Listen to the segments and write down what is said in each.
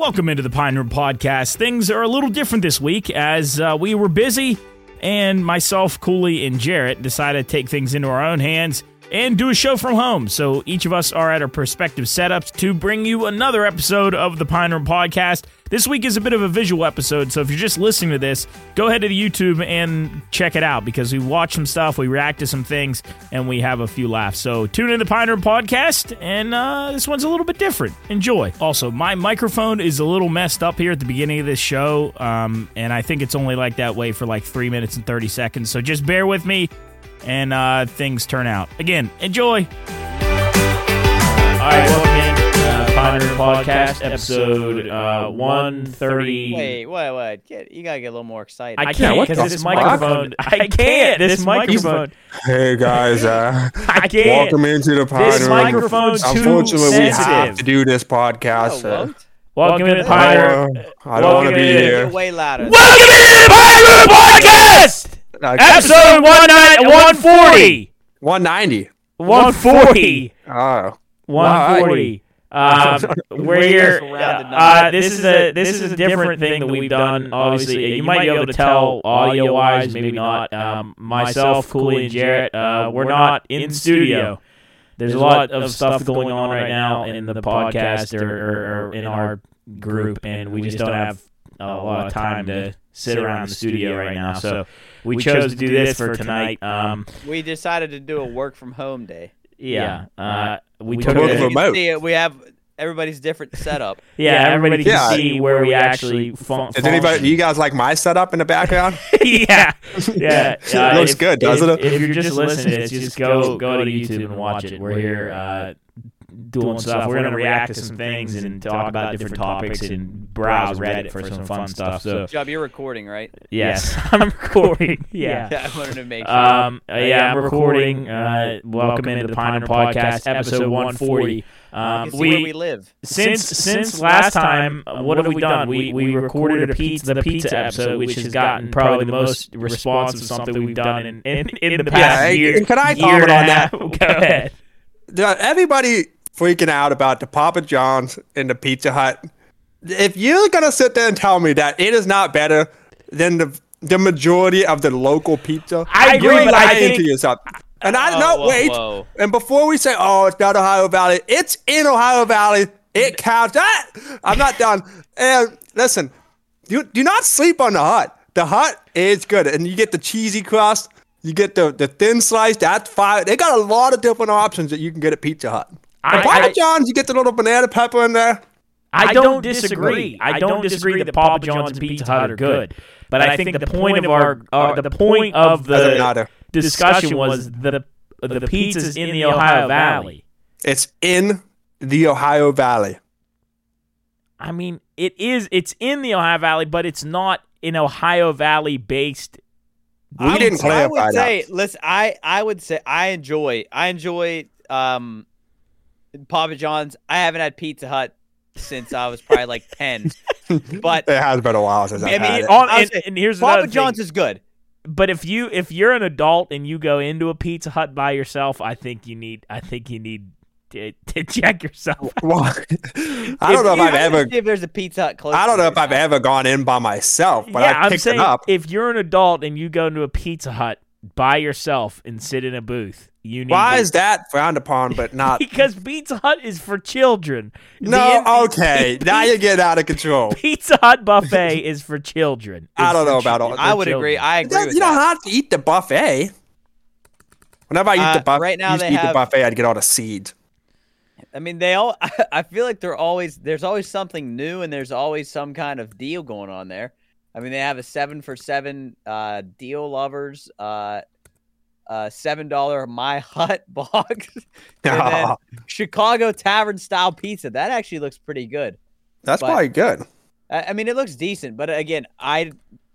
Welcome into the Pine Room Podcast. Things are a little different this week as we were busy, and myself, Cooley, and Jarrett decided to take things into our own hands and do a show from home. So each of us are at our prospective setups to bring you another episode of the Pine Room Podcast. This week is a bit of a visual episode, so if you're just listening to this, go ahead to the YouTube and check it out because we watch some stuff, we react to some things, and we have a few laughs. So tune in to the Pine Room Podcast, and this one's a little bit different. Enjoy. Also, my microphone is a little messed up here at the beginning of this show, and I think it's only like that way for like 3 minutes and 30 seconds, so just bear with me. And things turn out. Again, enjoy. All right, welcome in Pine Room Podcast, episode 130. Wait. You gotta get a little more excited. I can't because this microphone. I can't. This microphone. Hey guys, I can't. welcome into the Pine Room. This microphone's too Unfortunately, we have sensitive. to do this podcast. Welcome into the Pine Room. I don't want to be here. Way louder. Welcome into the Pine Room Podcast. Episode 140. 190. 140. Oh. 140. We're here. This is a different thing that we've done. Obviously, you might be able to tell audio-wise, maybe not. Myself, Cooley, and Jarrett, we're not in studio. There's a lot of stuff going on right now in the podcast or in our group, and we just don't have a lot of time to sit around in the studio right now. So we chose to do this for tonight. We decided to do a work from home day. Yeah. We took took it it. remote. See, we have everybody's different setup. Yeah, everybody can Yeah. see where we actually function. Does anybody? You guys like my setup in the background? yeah. It looks good, doesn't it? If you're just listening to it, just go to YouTube and watch it. We're here doing stuff. We're going to react to some things and talk about different topics and browse Reddit for some fun stuff. So, Job, you're recording, right? yes, I'm recording. Yeah. I wanted to make sure. I'm recording. Welcome into the Pine Room Podcast, episode 140. You can see where we live. Since last time, what have we done? We recorded the pizza episode, which has gotten probably the most response of something we've done in the past year. Can I year comment and a on half. that? Go ahead. Everybody freaking out about the Papa John's and the Pizza Hut. If you're gonna sit there and tell me that it is not better than the majority of the local pizza, I agree, you're but I lying think- to yourself. And Whoa. And before we say, "Oh, it's not Ohio Valley," it's in Ohio Valley. It counts. I'm not done. And listen, do not sleep on the Hut. The Hut is good, and you get the cheesy crust. You get the thin slice. That's fine. They got a lot of different options that you can get at Pizza Hut. Papa John's, you get the little banana pepper in there. I don't disagree. I don't disagree that Papa John's and Pizza Hut are good, but I think the point of Doesn't the matter. discussion was the pizza's in the Ohio Valley. It's in the Ohio Valley. I mean, it's in the Ohio Valley, but it's not an Ohio Valley based. We didn't I clarify would that. say, listen, I would say I enjoy Papa John's. I haven't had Pizza Hut since I was probably like 10. But It has been a while since I've had it. And here's Papa another John's thing. is good. But if you're an adult and you go into a Pizza Hut by yourself, I think you need to check yourself. Well, I don't know if I've ever. See if there's a Pizza Hut close. I don't to know your if I've house. ever gone in by myself, but yeah, I I'm picked saying it up. if you're an adult and you go into a Pizza Hut by yourself and sit in a booth, you need. Why to- is that frowned upon, but not? Because Pizza Hut is for children. Okay. Now you're getting out of control. Pizza Hut buffet is for children. I don't It's know for about chi- all- for I would children. agree. I agree with You don't that. have to eat the buffet. Whenever I eat the buffet, right now used to they eat the have- buffet, I'd get all the seeds. I mean, I feel like there's always something new, and there's always some kind of deal going on there. I mean, they have a 7 for $7 deal lovers, $7 My Hut box, and then Chicago Tavern style pizza. That actually looks pretty good. That's But- probably good. I mean, it looks decent, but again, I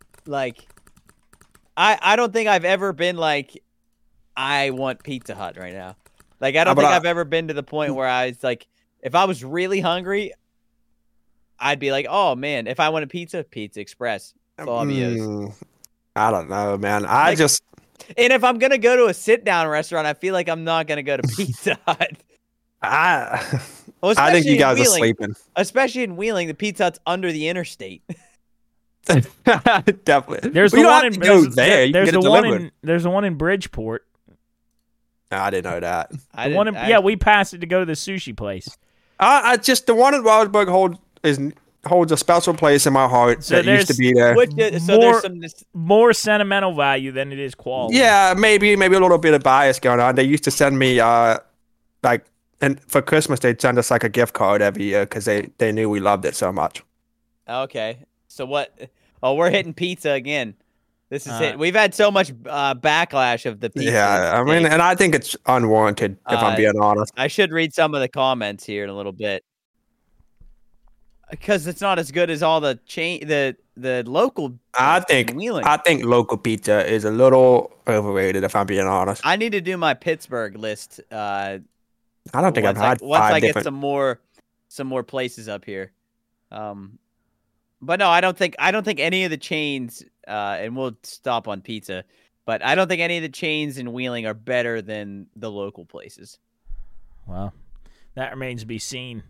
don't think I've ever been like, I want Pizza Hut right now. Like, I don't but think I- I've ever been to the point where I was like, if I was really hungry, I'd be like, oh man, if I want a Pizza Express, Fabio's. I don't know, man. Like- And if I'm gonna go to a sit down restaurant, I feel like I'm not gonna go to Pizza Hut. Well, I think especially you in guys are Wheeling. sleeping. Especially in Wheeling, the Pizza Hut's under the interstate. Definitely. There's We the don't one have in to go there. You can there's get it the one delivered. in there's the one in Bridgeport. No, I didn't know that. Yeah, we passed it to go to the sushi place. I just the one in Wildberg holds a special place in my heart So that used to be there. There's some. More sentimental value than it is quality. Yeah, maybe a little bit of bias going on. They used to send me and for Christmas they'd send us like a gift card every year because they knew we loved it so much. Okay, so what? Oh, we're hitting pizza again. This is it. We've had so much backlash of the pizza. Yeah, I mean, and I think it's unwarranted if I'm being honest. I should read some of the comments here in a little bit because it's not as good as all the the local. I think Wheeling. local pizza is a little overrated if I'm being honest. I need to do my Pittsburgh list. I don't think I've had once five I get different. some more places up here. But no, I don't think any of the chains. And we'll stop on pizza, but I don't think any of the chains in Wheeling are better than the local places. Well, that remains to be seen.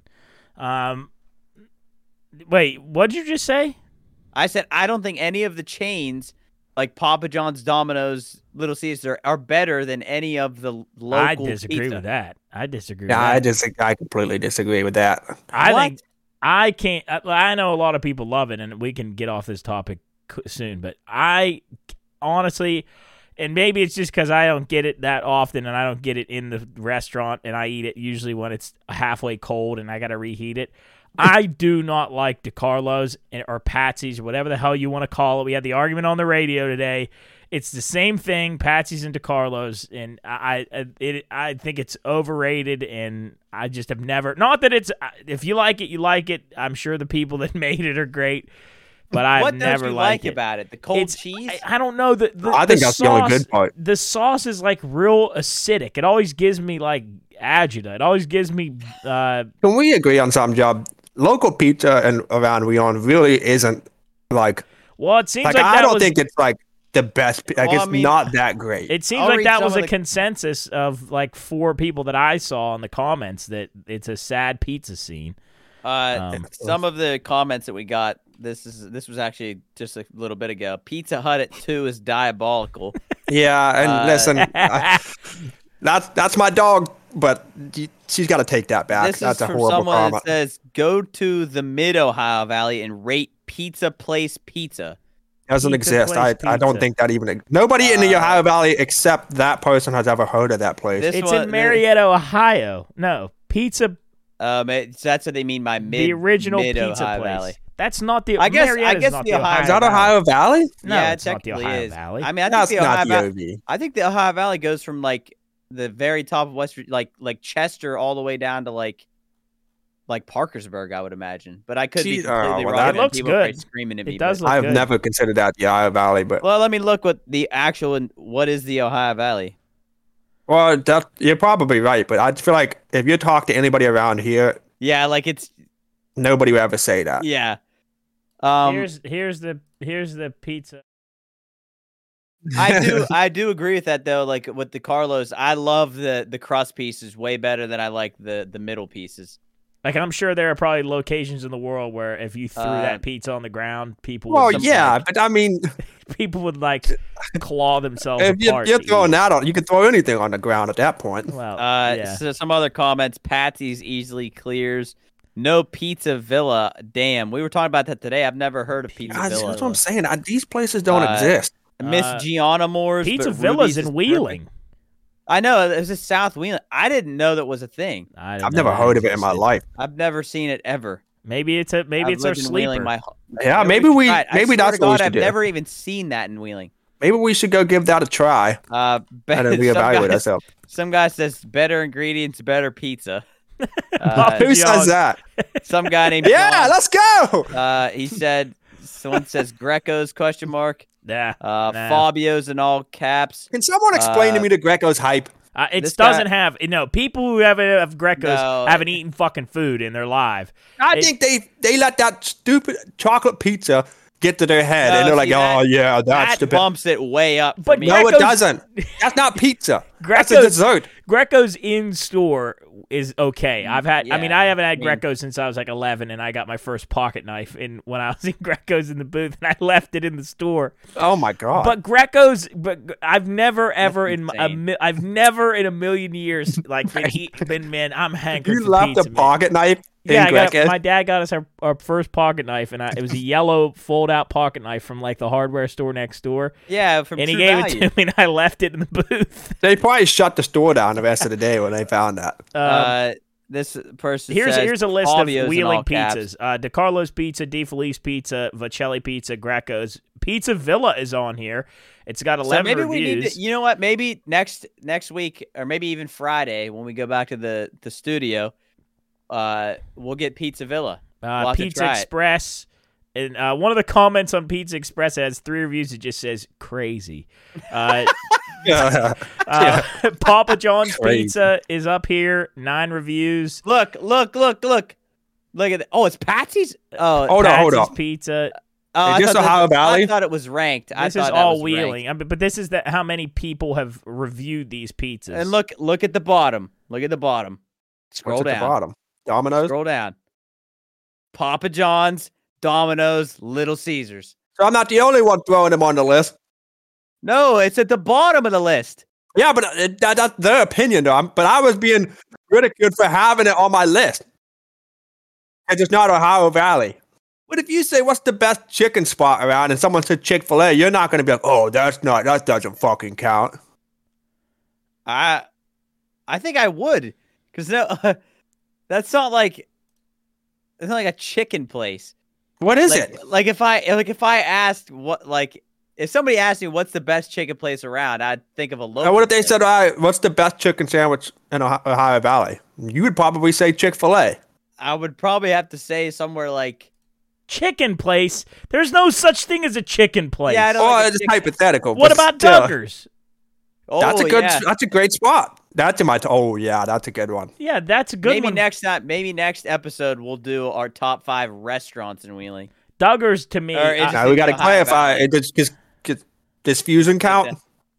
Wait, what'd you just say? I said I don't think any of the chains, like Papa John's, Domino's, Little Caesar, are better than any of the local. I disagree pizza. with that. I disagree. Yeah, with that. I completely disagree with that. I What? think I can't. I know a lot of people love it, and we can get off this topic soon. But I honestly, and maybe it's just because I don't get it that often, and I don't get it in the restaurant, and I eat it usually when it's halfway cold, and I got to reheat it. I do not like DeCarlo's or Patsy's or whatever the hell you want to call it. We had the argument on the radio today. It's the same thing, Patsy's and DeCarlo's, and I think it's overrated, and I just have never. Not that it's if you like it, you like it. I'm sure the people that made it are great, but I've never don't you liked like it. about it? The cold cheese? I don't know. I think that's the only good part. The sauce is like real acidic. It always gives me like agita. It always gives me. Can we agree on something, Job? Local pizza and around Wheeling really isn't like. Well, it seems like I don't think it's like the best. Like Well, it's I mean, not that great. It seems I'll like read that some was of a the- consensus of like 4 people that I saw in the comments that it's a sad pizza scene. Some of the comments that we got. This was actually just a little bit ago. Pizza Hut at 2 is diabolical. Yeah, and listen, that's my dog, but she's got to take that back. This That's is a from horrible someone comment. that says, "Go to the Mid Ohio Valley and rate Pizza Place Pizza." Doesn't Pizza exist. Place I don't Pizza. think that even nobody in the Ohio Valley except that person has ever heard of that place. This It's one- in Marietta, Ohio. No, pizza. So that's what they mean by mid. The original mid pizza Ohio place. Valley. That's not the. I guess Marietta's not the Ohio- Is that Ohio Valley? No, yeah, it's not the technically Ohio is. Valley. I mean, I That's think the not Ohio the OV. I think the Ohio Valley goes from like the very top of West, like Chester, all the way down to like Parkersburg, I would imagine. But I could be See, completely well, wrong. that and looks people are probably good. screaming at me. It does but- look I've good. never considered that the Ohio Valley, but Well, let me look what the actual what is the Ohio Valley. well, you're probably right. But I feel like if you talk to anybody around here, Yeah, like it's nobody would ever say that. yeah. Here's the pizza. I do agree with that though. Like with the Carlos, I love the crust pieces way better than I like the middle pieces. Like I'm sure there are probably locations in the world where if you threw Uh, that pizza on the ground, people. Well, would yeah, but I mean, people would like claw themselves if apart. you're to throwing eat. that on, you can throw anything on the ground at that point. Well, Uh, yeah. So some other comments. Patsy's easily clears. No Pizza Villa. Damn, we were talking about that today. I've never heard of Pizza Guys, Villa. that's what I'm saying. These places don't exist. Miss Gianna Moore's. Pizza but Villa's Ruby's is in Wheeling. perfect. I know. It was just South Wheeling. I didn't know that was a thing. I've never heard of it in my life. I've never seen it ever. Maybe it's I've our lived in sleeper. Wheeling Yeah, maybe should we- try it. I maybe swear that's to what we God, should I've do. never even seen that in Wheeling. Maybe we should go give that a try and then reevaluate ourselves. Some guy says better ingredients, better pizza. Who says that? Some guy named Yeah, John, let's go. he said someone says Greco's ? Yeah. Fabio's in all caps. Can someone explain to me the Greco's hype? It This doesn't guy- have people who have Grecos No. haven't eaten fucking food in their life. I think they let that stupid chocolate pizza get to their head, No, and they're like, see, "Oh yeah, that's that the best." bumps it way up. For But me. No, it Greco's- doesn't. That's not pizza. That's a Greco's- dessert. Greco's in store is okay. I've had. I mean, Yeah, I haven't had I mean- Greco since I was like 11, and I got my first pocket knife when I was in Greco's in the booth, and I left it in the store. Oh my god. But Greco's, I've never ever insane. I've never in a million years like been man. I'm hankering you for left pizza, a man. pocket knife Yeah, in Greco's? my dad got us our first pocket knife, and it was a yellow fold-out pocket knife from like the hardware store next door. Yeah, from And he True gave Value. it to me, and I left it in the booth. They probably shut the store down the rest of the day when they found that. This person Here's says a list of Fabio's in Wheeling all caps. pizzas: De Carlo's Pizza, De Felice Pizza, Vacelli Pizza, Greco's Pizza Villa is on here. It's got 11 So maybe reviews. we need to, you know what? Maybe next week, or maybe even Friday when we go back to the studio, we'll get Pizza Villa. We'll have to Pizza try it. Express. And one of the comments on Pizza Express has 3 reviews. It just says crazy. Papa John's Crazy. Pizza is up here. 9 reviews. Look at that. Oh, it's Patsy's. Oh, Hold on, hold Patsy's on. Pizza. oh, Is this thought Ohio Valley? I thought it was ranked. I This thought is that all was ranked. Wheeling. But this is how many people have reviewed these pizzas. And look at the bottom. Look at the bottom. Scroll What's at down. the bottom? Domino's. Scroll down. Papa John's, Domino's, Little Caesars. So I'm not the only one throwing them on the list. No, it's at the bottom of the list. Yeah, but that's their opinion, though. But I was being ridiculed for having it on my list. It's just not Ohio Valley. But if you say, what's the best chicken spot around, and someone said Chick-fil-A, you're not going to be like, oh, that doesn't fucking count. I think I would, because no, that's not like it's not like a chicken place. What is like, it? Like if I asked if somebody asked me what's the best chicken place around, I'd think of a local. And what if they place. said, all right, what's the best chicken sandwich in Ohio Valley? You would probably say Chick-fil-A. I would probably have to say somewhere like chicken place? There's no such thing as a chicken place. Yeah, I don't Oh, like a it's chicken- hypothetical. What but about still, Duggars? oh, That's a good. yeah. That's a great spot. That's in my. Oh yeah, that's a good one. Yeah, that's a good Maybe one. maybe next episode we'll do our top 5 restaurants in Wheeling. Duggars to me. Or is it- Now we got to Ohio clarify. Valley. Does fusion count?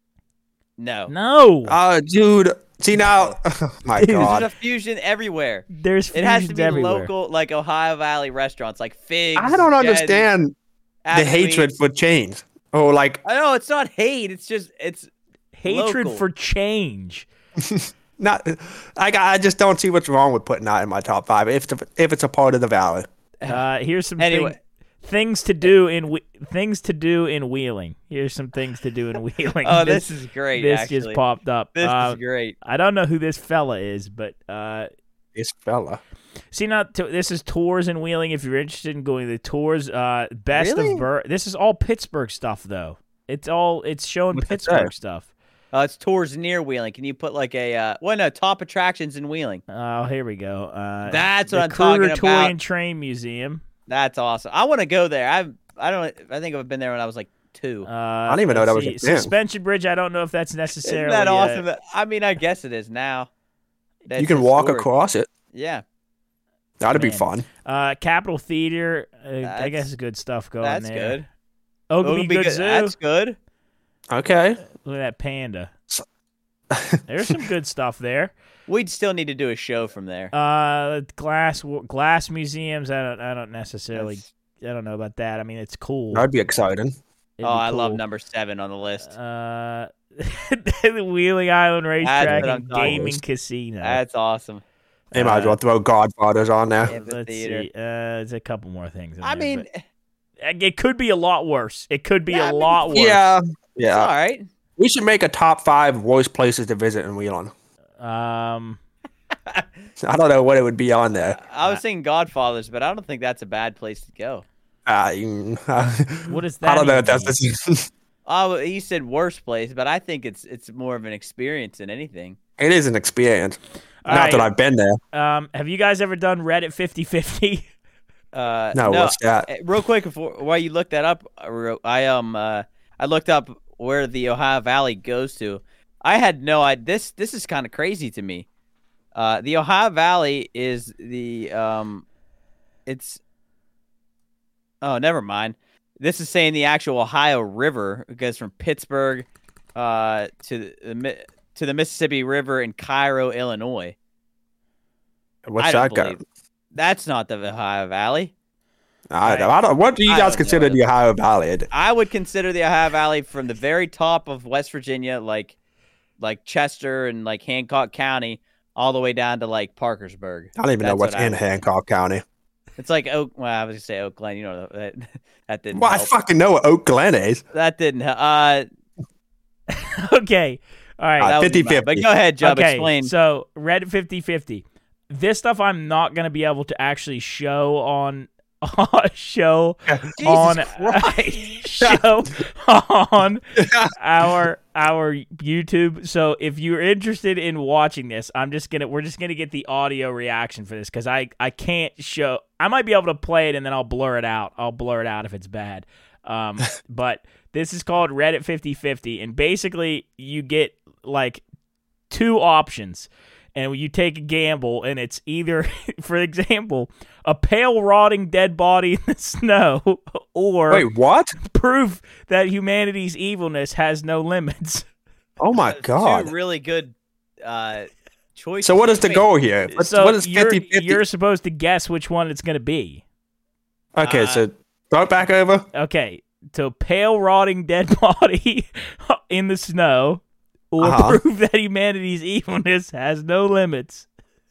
No. no. Dude. See now. Oh my Dude, There's God. a fusion everywhere. There's It has to fusions be everywhere. local, like Ohio Valley restaurants, like Figs. I don't Jed's, understand the Applebee's. hatred for chains. Oh, like I know it's not hate. It's just it's Hatred local. for change. not. I just don't see what's wrong with putting that in my top 5 if it's a part of the valley. Here's some Anyway. things to do in Wheeling. Here's some things to do in Wheeling. Oh, this is great. This actually. just popped up. This is great. I don't know who this fella is, but This fella. see now this is tours in Wheeling. If you're interested in going to the tours, best Really? of This is all Pittsburgh stuff though. It's showing What's it Pittsburgh say? stuff. It's tours near Wheeling. Can you put like a top attractions in Wheeling? Oh, here we go. That's the what I'm talking Kruger Toy about. and Train Museum. That's awesome. I want to go there. I think I've been there when I was like 2. I don't even know that was a thing. Suspension Bridge. I don't know if that's Isn't necessarily. that awesome? I mean, I guess it is now. That's You can walk historic. across it. Yeah, That'd be Man. fun. Capitol Theater. I That's- guess good stuff going that's there. good. Oglebay Oglebay Good Zoo. That's good. Okay. Look at that panda. There's some good stuff there. We'd still need to do a show from there. Glass museums. I don't necessarily. That's- I don't know about that. I mean, it's cool. That'd be exciting. It'd be I love cool. number 7 on the list. The Wheeling Island Racetrack what I'm and talking Gaming about. Casino. That's awesome. They might as well throw Godfathers on there. Yeah. the Let's theater. see. There's a couple more things. In I there, mean, but it could be a lot worse. It could be Yeah, a I mean, lot worse. Yeah. it's Yeah. all right. We should make a top 5 worst places to visit in Wheeling. I don't know what it would be on there. I was saying Godfathers, but I don't think that's a bad place to go. What is that? I don't know even if that's mean? the Oh, he said worst place, but I think it's more of an experience than anything. It is an experience. All Not right. that I've been there. Have you guys ever done Reddit 50/50? No, what's that? Real quick, while you look that up, I looked up where the Ohio Valley goes to. I had no idea. This is kind of crazy to me. The Ohio Valley is the it's. Oh, never mind. This is saying the actual Ohio River. It goes from Pittsburgh to the Mississippi River in Cairo, Illinois. What's that go? That's not the Ohio Valley. I don't. What do you guys consider the Ohio Valley? I would consider the Ohio Valley from the very top of West Virginia, like Chester and like Hancock County, all the way down to like Parkersburg. I don't even know what's in Hancock County. It's like Well, I was gonna say Oak Glen. You know that didn't. Well, help. I fucking know what Oak Glen is. That didn't help. Okay. All right. 50-50. But go ahead, Jub. Okay, Explain. so Reddit 50-50. This stuff I'm not going to be able to actually show on show on our YouTube. So if you're interested in watching this, we're just gonna get the audio reaction for this because I can't show. I might be able to play it and then I'll blur it out. I'll blur it out if it's bad. But this is called Reddit 50-50, and basically you get like two options. And you take a gamble, and it's either, for example, a pale, rotting dead body in the snow, or wait, what? Proof that humanity's evilness has no limits. Oh my god! Two really good choices. So what is the goal here? What is 50-50? You're supposed to guess which one it's going to be. Okay, so throw it back over. Okay, so pale, rotting dead body in the snow. Or prove that humanity's evilness has no limits.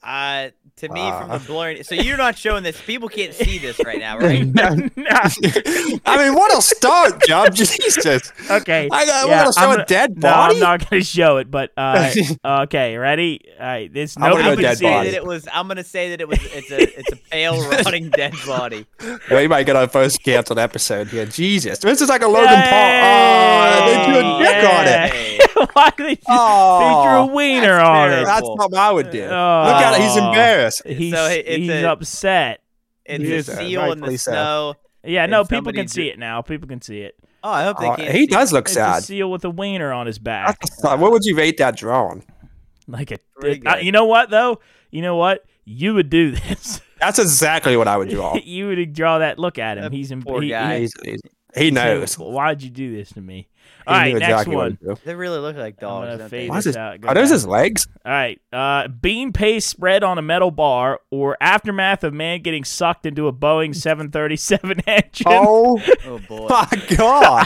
To me, from the blurring, so you're not showing this. People can't see this right now, right? I mean, what a start, Job. Jesus. Okay. I want to show a dead body. No, I'm not going to show it, but okay, ready? All right, this nobody I'm can gonna see say it. I'm going to say that it's a pale, rotting dead body. We might get our first canceled episode here. Jesus, this is like a Logan Paul. They drew a dick on it. Why they drew a wiener on it? That's not what I would do. Look at it. He's embarrassed. He's upset. It's a seal in the snow. Yeah, no, people can see it now. People can see it. Oh, I hope they can. He does look sad. It's a seal with a wiener on his back. What would you rate that drawing? Like you know what though? You know what? You would do this. That's exactly what I would draw. You would draw that. Look at him. He's poor guy. He knows. Why'd you do this to me? All right, next one. They really look like dogs. Are those his legs? All right. Bean paste spread on a metal bar, or aftermath of man getting sucked into a Boeing 737 engine. Oh boy! My God!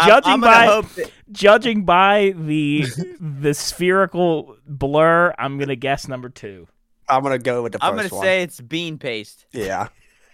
Judging by the spherical blur, I'm gonna guess number 2. I'm gonna go with the first one. I'm gonna say it's bean paste. Yeah.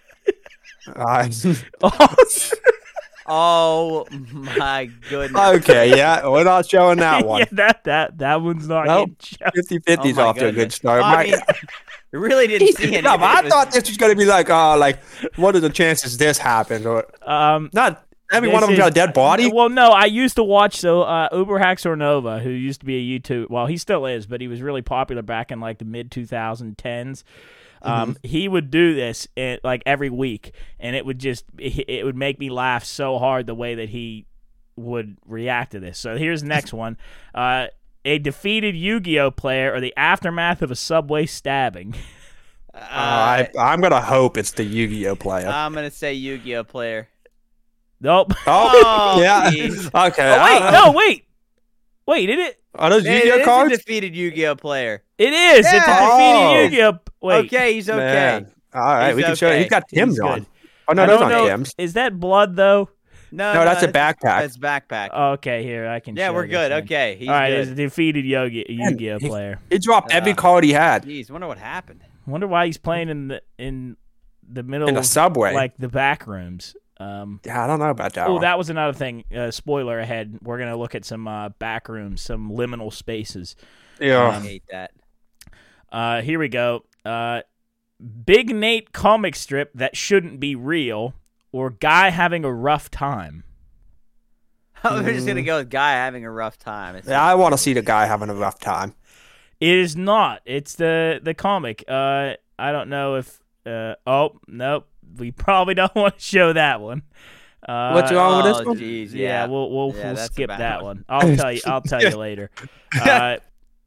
Oh my goodness. Okay, yeah, we're not showing that one. Yeah, that one's not getting shown. 50-50's off to a good start. You really didn't see anything. I thought this was going to be like what are the chances this happens? Or not every one of them got a dead body? Well, no, I used to watch, Uberhaxor Nova, who used to be a YouTube, well, he still is, but he was really popular back in like the mid-2010s. He would do this like every week, and it would make me laugh so hard the way that he would react to this. So here's the next one. A defeated Yu-Gi-Oh player or the aftermath of a Subway stabbing. I'm going to hope it's the Yu-Gi-Oh player. I'm going to say Yu-Gi-Oh player. Nope. Oh, yeah. Geez. Okay. Wait, did it? Are those Yu-Gi-Oh cards? It's a defeated Yu-Gi-Oh player. It is. Yeah. It's a defeated Yu-Gi-Oh. Wait. Okay, he's okay. Man. All right, we can show it. He's got Tim's on. Oh, no, I those don't aren't know. Tim's. Is that blood, though? No, that's a backpack. That's backpack. Okay, here, I can Yeah, show we're this good. thing. Okay, he's all right, good. it's a defeated Yu-Gi-Oh player. He dropped every card he had. Jeez, wonder what happened. Wonder why he's playing in the middle in the subway, like the back rooms. Yeah, I don't know about that. Oh, that was another thing. Spoiler ahead. We're gonna look at some back rooms, some liminal spaces. Yeah, I hate that. Here we go. Big Nate comic strip that shouldn't be real, or guy having a rough time. We're just gonna go with guy having a rough time. Yeah, I want to see the guy having a rough time. It is not. It's the comic. I don't know if. Oh nope. We probably don't want to show that one. What's wrong with this one? Geez, yeah, we'll that's skip a bad that one. I'll tell you. I'll tell you later.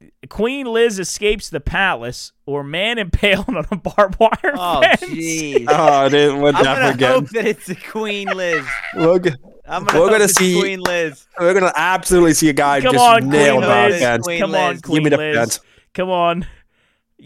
Queen Liz escapes the palace, or man impaled on a barbed wire Oh, fence. jeez. Oh, dude, we're I'm definitely gonna hope getting. that it's the Queen Liz. We're, g- I'm We're gonna hope gonna it's see- Queen Liz. we're gonna absolutely see a guy Come just on, nail Queen that Liz. fence. Queen Come on, Liz. Queen Give me the Liz. fence. Come on. Yay!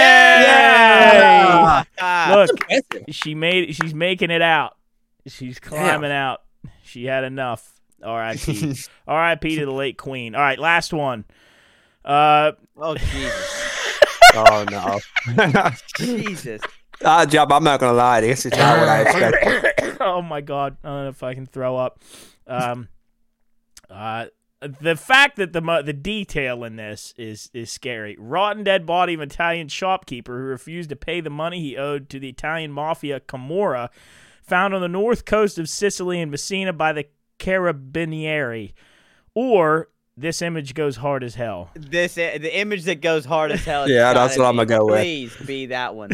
Yeah! Look, Impressive. she's making it out. She's climbing out. She had enough. R.I.P. R.I.P. to the late Queen. All right, last one. Oh, Jesus. Oh no. Jesus. Job. I'm not gonna lie. This is not what I expected. Oh my God! I don't know if I can throw up. The fact that the detail in this is scary. Rotten dead body of an Italian shopkeeper who refused to pay the money he owed to the Italian mafia Camorra, found on the north coast of Sicily and Messina by the Carabinieri. Or this image goes hard as hell. The image that goes hard as hell. Yeah, that's what I'm gonna go with. Please be that one.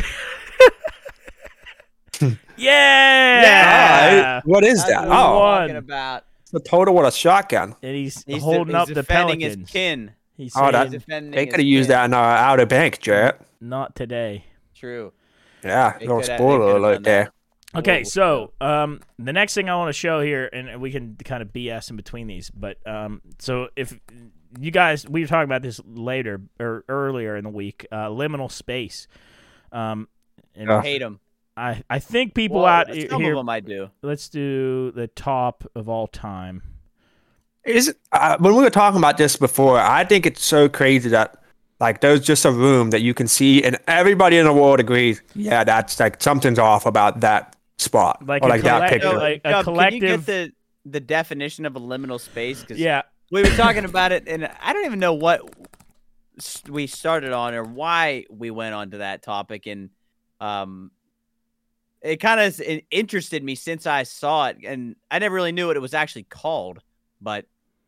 Yeah. What is That's that? what I'm Oh, talking about. it's a total with a shotgun. And he's He's holding up the defending Pelicans. his kin. He's Oh, saying, that- Defending They his could have used kin. that in our Outer Bank, Jarrett. not today. True. Yeah, They little coulda- they spoiler coulda alert done there. that. Okay, Whoa. so the next thing I want to show here, and we can kind of BS in between these, but so if you guys, we were talking about this later or earlier in the week, liminal space. And Hate him. I think people Well, out some here. of them I do. Let's do the top of all time. When we were talking about this before, I think it's so crazy that like there's just a room that you can see and everybody in the world agrees, yeah, that's like something's off about that spot Like or a like that collect- picture. no, like a Chubb, collective- Can you get the definition of a liminal space? 'Cause Yeah, we were talking about it, and I don't even know what we started on or why we went on to that topic. And it kind of interested me since I saw it, and I never really knew what it was actually called. But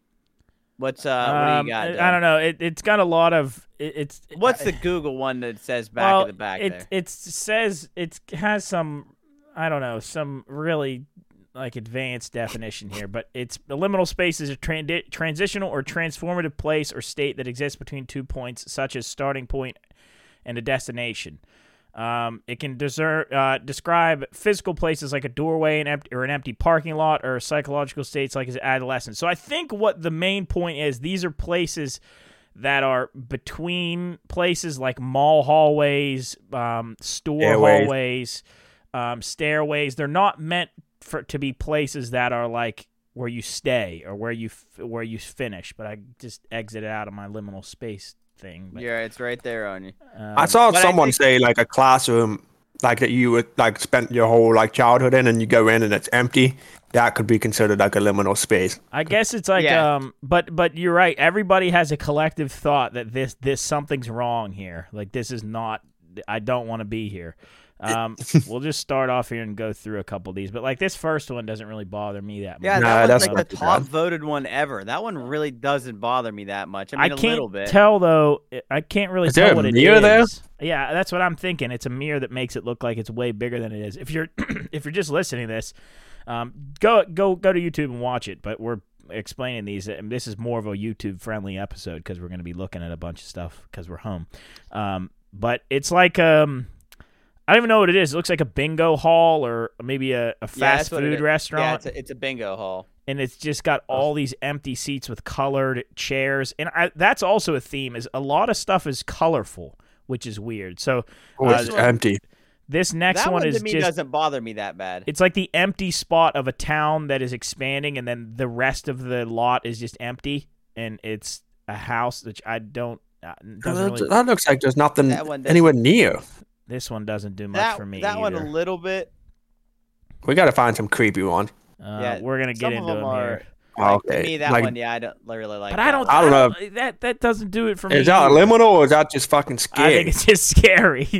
what do you got? I don't know. It's got a lot of. What's the Google one that says back well, at the back there? It says it has some. I don't know, some really like advanced definition here, but it's a liminal space is a transitional or transformative place or state that exists between 2 points, such as starting point and a destination. It can describe physical places like a doorway, an empty parking lot, or psychological states like as adolescence. So I think what the main point is, these are places that are between places like mall hallways, store Stairways. hallways, stairways. They're not meant to be places that are like where you stay or where you finish. But I just exited out of my liminal space thing. But, Yeah, it's right there on you. I saw but I someone think- say like a classroom like that you would like spent your whole like childhood in and you go in and it's empty. That could be considered like a liminal space. I guess it's like Yeah. but you're right. Everybody has a collective thought that this something's wrong here. Like this is not. I don't want to be here. We'll just start off here and go through a couple of these. But like this first one doesn't really bother me that much. Yeah, Nah, that was that's like not the too top bad. voted one ever. That one really doesn't bother me that much. I mean, a can't little bit. tell though. I can't really Is there tell a what it mirror is. there? Yeah, that's what I'm thinking. It's a mirror that makes it look like it's way bigger than it is. If you're if you're just listening to this, go to YouTube and watch it. But we're explaining these, and this is more of a YouTube friendly episode because we're going to be looking at a bunch of stuff because we're home. But it's like I don't even know what it is. It looks like a bingo hall or maybe a fast that's what it food is. restaurant. Yeah, it's a bingo hall. And it's just got all these empty seats with colored chairs. And that's also a theme, is a lot of stuff is colorful, which is weird. So Oh, it's empty. this next That one one is to me just, doesn't bother me that bad. it's like the empty spot of a town that is expanding, and then the rest of the lot is just empty, and it's a house, which I don't, doesn't really, That looks like there's nothing That one doesn't- anywhere near. this one doesn't do much that for me that one either. a little bit. We got to find some creepy one. Yeah, We're going to get some of into them them are. here. Like, Okay. To me, that Like- one, yeah, I don't really like. But that I don't, I don't know. that doesn't do it for me Is that either. liminal or is that just fucking I scary? think it's just scary.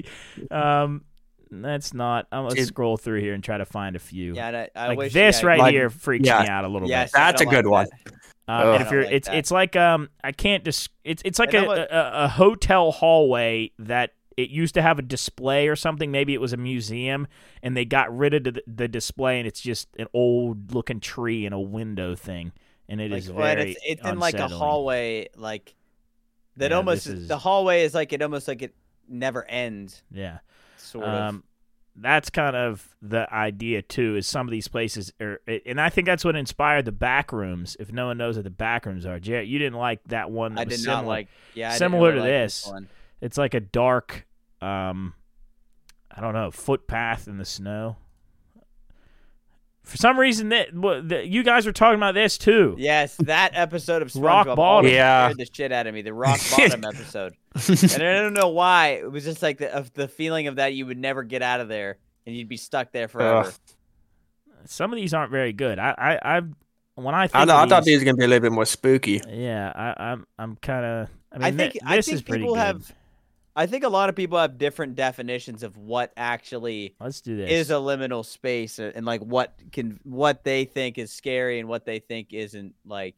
That's not. Let's It- scroll through here and try to find a few. Yeah, and I like wish this yeah, right Like- here freaks yeah. me out a little Yes, bit. I That's a don't good like one. that. And Ugh. if I don't you're, like it's that. it's like I can't just. It's like And that one- a hotel hallway that it used to have a display or something. Maybe it was a museum, and they got rid of the display, and it's just an old looking tree and a window thing, and it is Like, but very it's in like a unsettling. hallway, like That Yeah, almost this is- the hallway is like it never ends. Yeah. Sort of. That's kind of the idea too. Is some of these places are, and I think that's what inspired the back rooms. If no one knows what the back rooms are, Jarrett, you didn't like that one. That I was did similar. not like. Yeah, I didn't similar really to like this. one. It's like a dark, I don't know, footpath in the snow. For some reason, you guys were talking about this too. Yes, that episode of SpongeBob Rock bottom. always Yeah. scared the shit out of me. The rock bottom episode, and I don't know why. It was just like the feeling of that you would never get out of there, and you'd be stuck there forever. Some of these aren't very good. When I think I of thought these were gonna be a little bit more spooky. Yeah, I'm kind of. I mean, think this is pretty people good. have. I think a lot of people have different definitions of what actually Let's do this. is a liminal space, and like what they think is scary and what they think isn't. Like,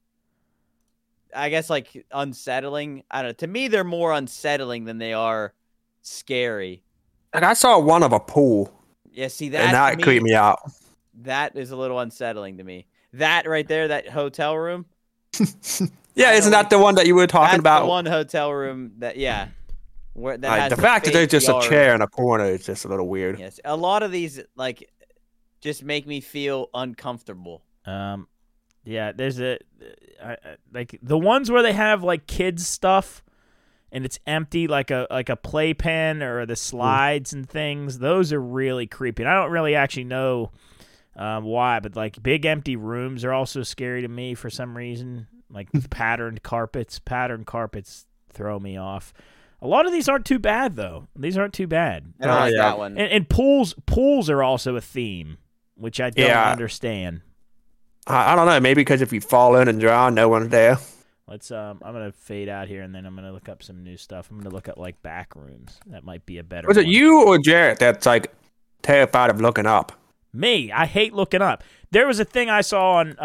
I guess like unsettling. I don't know. To me, they're more unsettling than they are scary. Like I saw one of a pool, Yeah, see that. and to that creeped me out. That is a little unsettling to me. That right there, that hotel room. Yeah, isn't that the one that you were talking That's about? the one hotel room that where that Like, has the fact that there's fake just a yard. chair in a corner is just a little weird. Yes, a lot of these like just make me feel uncomfortable. Yeah, there's like the ones where they have like kids stuff, and it's empty, like a playpen or the slides and things. Those are really creepy. And I don't really actually know why, but like big empty rooms are also scary to me for some reason. Like patterned carpets throw me off. A lot of these aren't too bad though. These aren't too bad. I don't like yeah. that one. And pools are also a theme, which I don't Yeah. understand. I don't know. Maybe because if you fall in and drown, no one's there. Let's I'm gonna fade out here, and then I'm gonna look up some new stuff. I'm gonna look at like back rooms. That might be a better. Was it one. you or Jarrett that's like terrified of looking up? Me. I hate looking up. There was a thing I saw on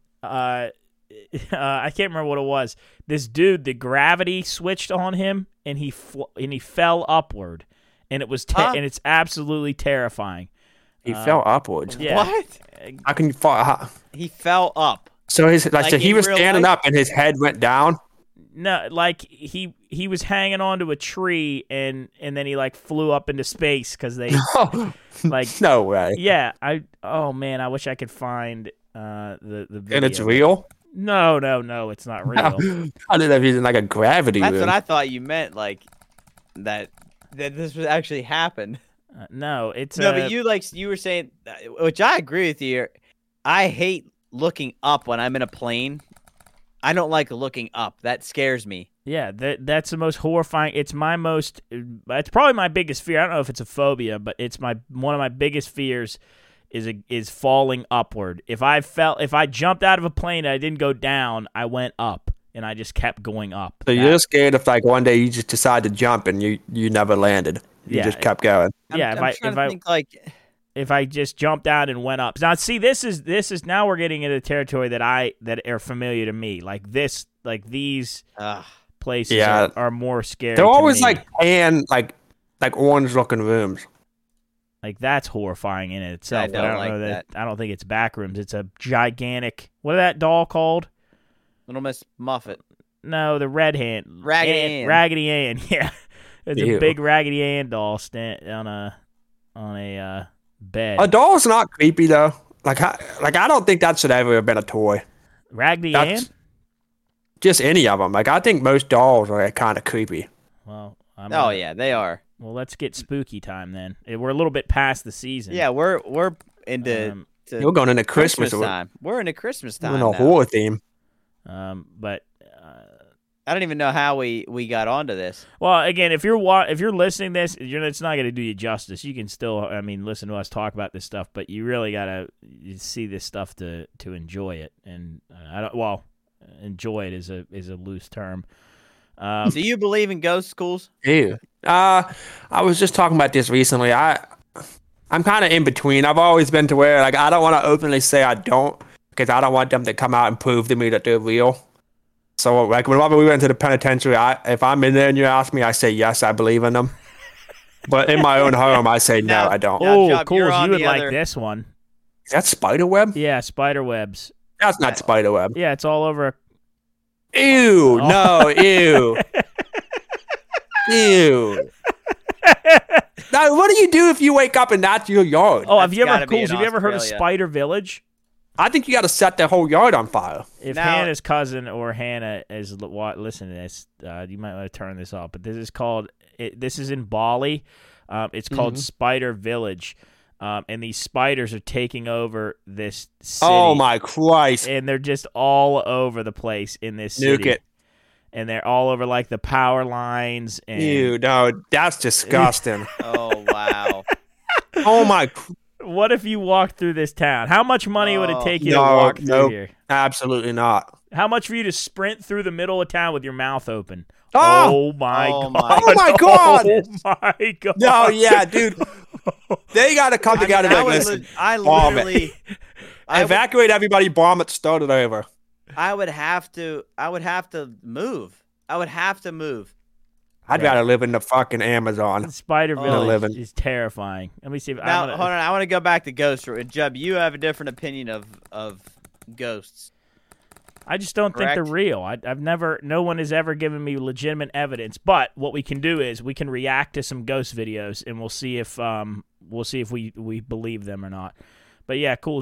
I can't remember what it was. This dude, the gravity switched on him, and he fell upward, and it was and it's absolutely terrifying. He fell upwards. Yeah. What? How can you fall? He fell up. So so he in was real standing life? up and his head went down. No, like he was hanging onto a tree, and then he like flew up into space because they like No way. yeah. Oh man, I wish I could find the video. And it's real. No, it's not real. I don't know if he's in like a gravity That's room. what I thought you meant. Like that this would actually happen. No, it's No, but you were saying, which I agree with you. I hate looking up when I'm in a plane. I don't like looking up. That scares me. yeah. That's the most horrifying. It's it's probably my biggest fear. I don't know if it's a phobia, but it's one of my biggest fears is falling upward. If I jumped out of a plane and I didn't go down, I went up and I just kept going up. So you're scared if like one day you just decide to jump and you never landed. You Yeah. just kept going. Yeah, I'm trying to think like if I just jumped out and went up. Now, see, this is now we're getting into territory that are familiar to me. Like these places Yeah. are more scary. They're to always me. like tan, like orange looking rooms. Like that's horrifying in itself. I but don't know like that. I don't think it's backrooms. It's a gigantic. What is that doll called? Little Miss Muffet. No, the red hand. Raggedy Ann. Raggedy Ann. Yeah, it's Ew. a big Raggedy Ann doll on a bed. A doll's not creepy though. Like I don't think that should ever have been a toy. Raggedy Ann. That's just any of them. Like I think most dolls are kind of creepy. Well, Oh yeah, they are. Well, let's get spooky time then. We're a little bit past the season. Yeah, we're into We're going into Christmas. time. We're into Christmas We're time. in a now. horror theme. But I don't even know how we got onto this. well, again, if you're listening to this, it's not going to do you justice. You can still, listen to us talk about this stuff, but you really gotta see this stuff to enjoy it. And enjoy it is a loose term. Do you believe in ghost schools? Ew. I was just talking about this recently. I'm kind of in between. I've always been to where like I don't want to openly say I don't because I don't want them to come out and prove to me that they're real. So like whenever we went to the penitentiary, if I'm in there and you ask me, I say yes, I believe in them. But in my own home, I say no, Now- I don't. Now, Oh, Job, cool! you're You on would the like other- this one. Is that spider web? Yeah, spider webs. That's not spider web. Yeah, it's all over. Ew, no, ew. Ew. Now, what do you do if you wake up and that's your yard? Oh, have you ever gotta be in heard of Australia. Spider Village? I think you got to set the whole yard on fire. If Now- Hannah's cousin or Hannah is listening to this, you might want to turn this off. But this is called. This is in Bali. It's called Spider Village, and these spiders are taking over this city. Oh my Christ! And they're just all over the place in this Nuke city. it. And they're all over like the power lines. And Ew, no, that's disgusting. Oh wow. Oh my, what if you walked through this town? How much money would it take you to No, walk through nope. here? absolutely not. How much for you to sprint through the middle of town with your mouth open? Oh! My Oh, god! my- Oh my God! Oh my god! No, yeah, dude. They got to come together. I Like, would listen, I bomb it. literally, I would, evacuate everybody. Bomb it. Start it over. I would have to move. I would have to move. I'd rather live in the fucking Amazon. Spider Village living. is terrifying. Let me see if Now, I'm gonna, hold on. I want to go back to ghosts. Jub, you have a different opinion of ghosts. I just don't think they're correct? real. No one has ever given me legitimate evidence. But what we can do is we can react to some ghost videos, and we'll see if we believe them or not. But yeah, cool.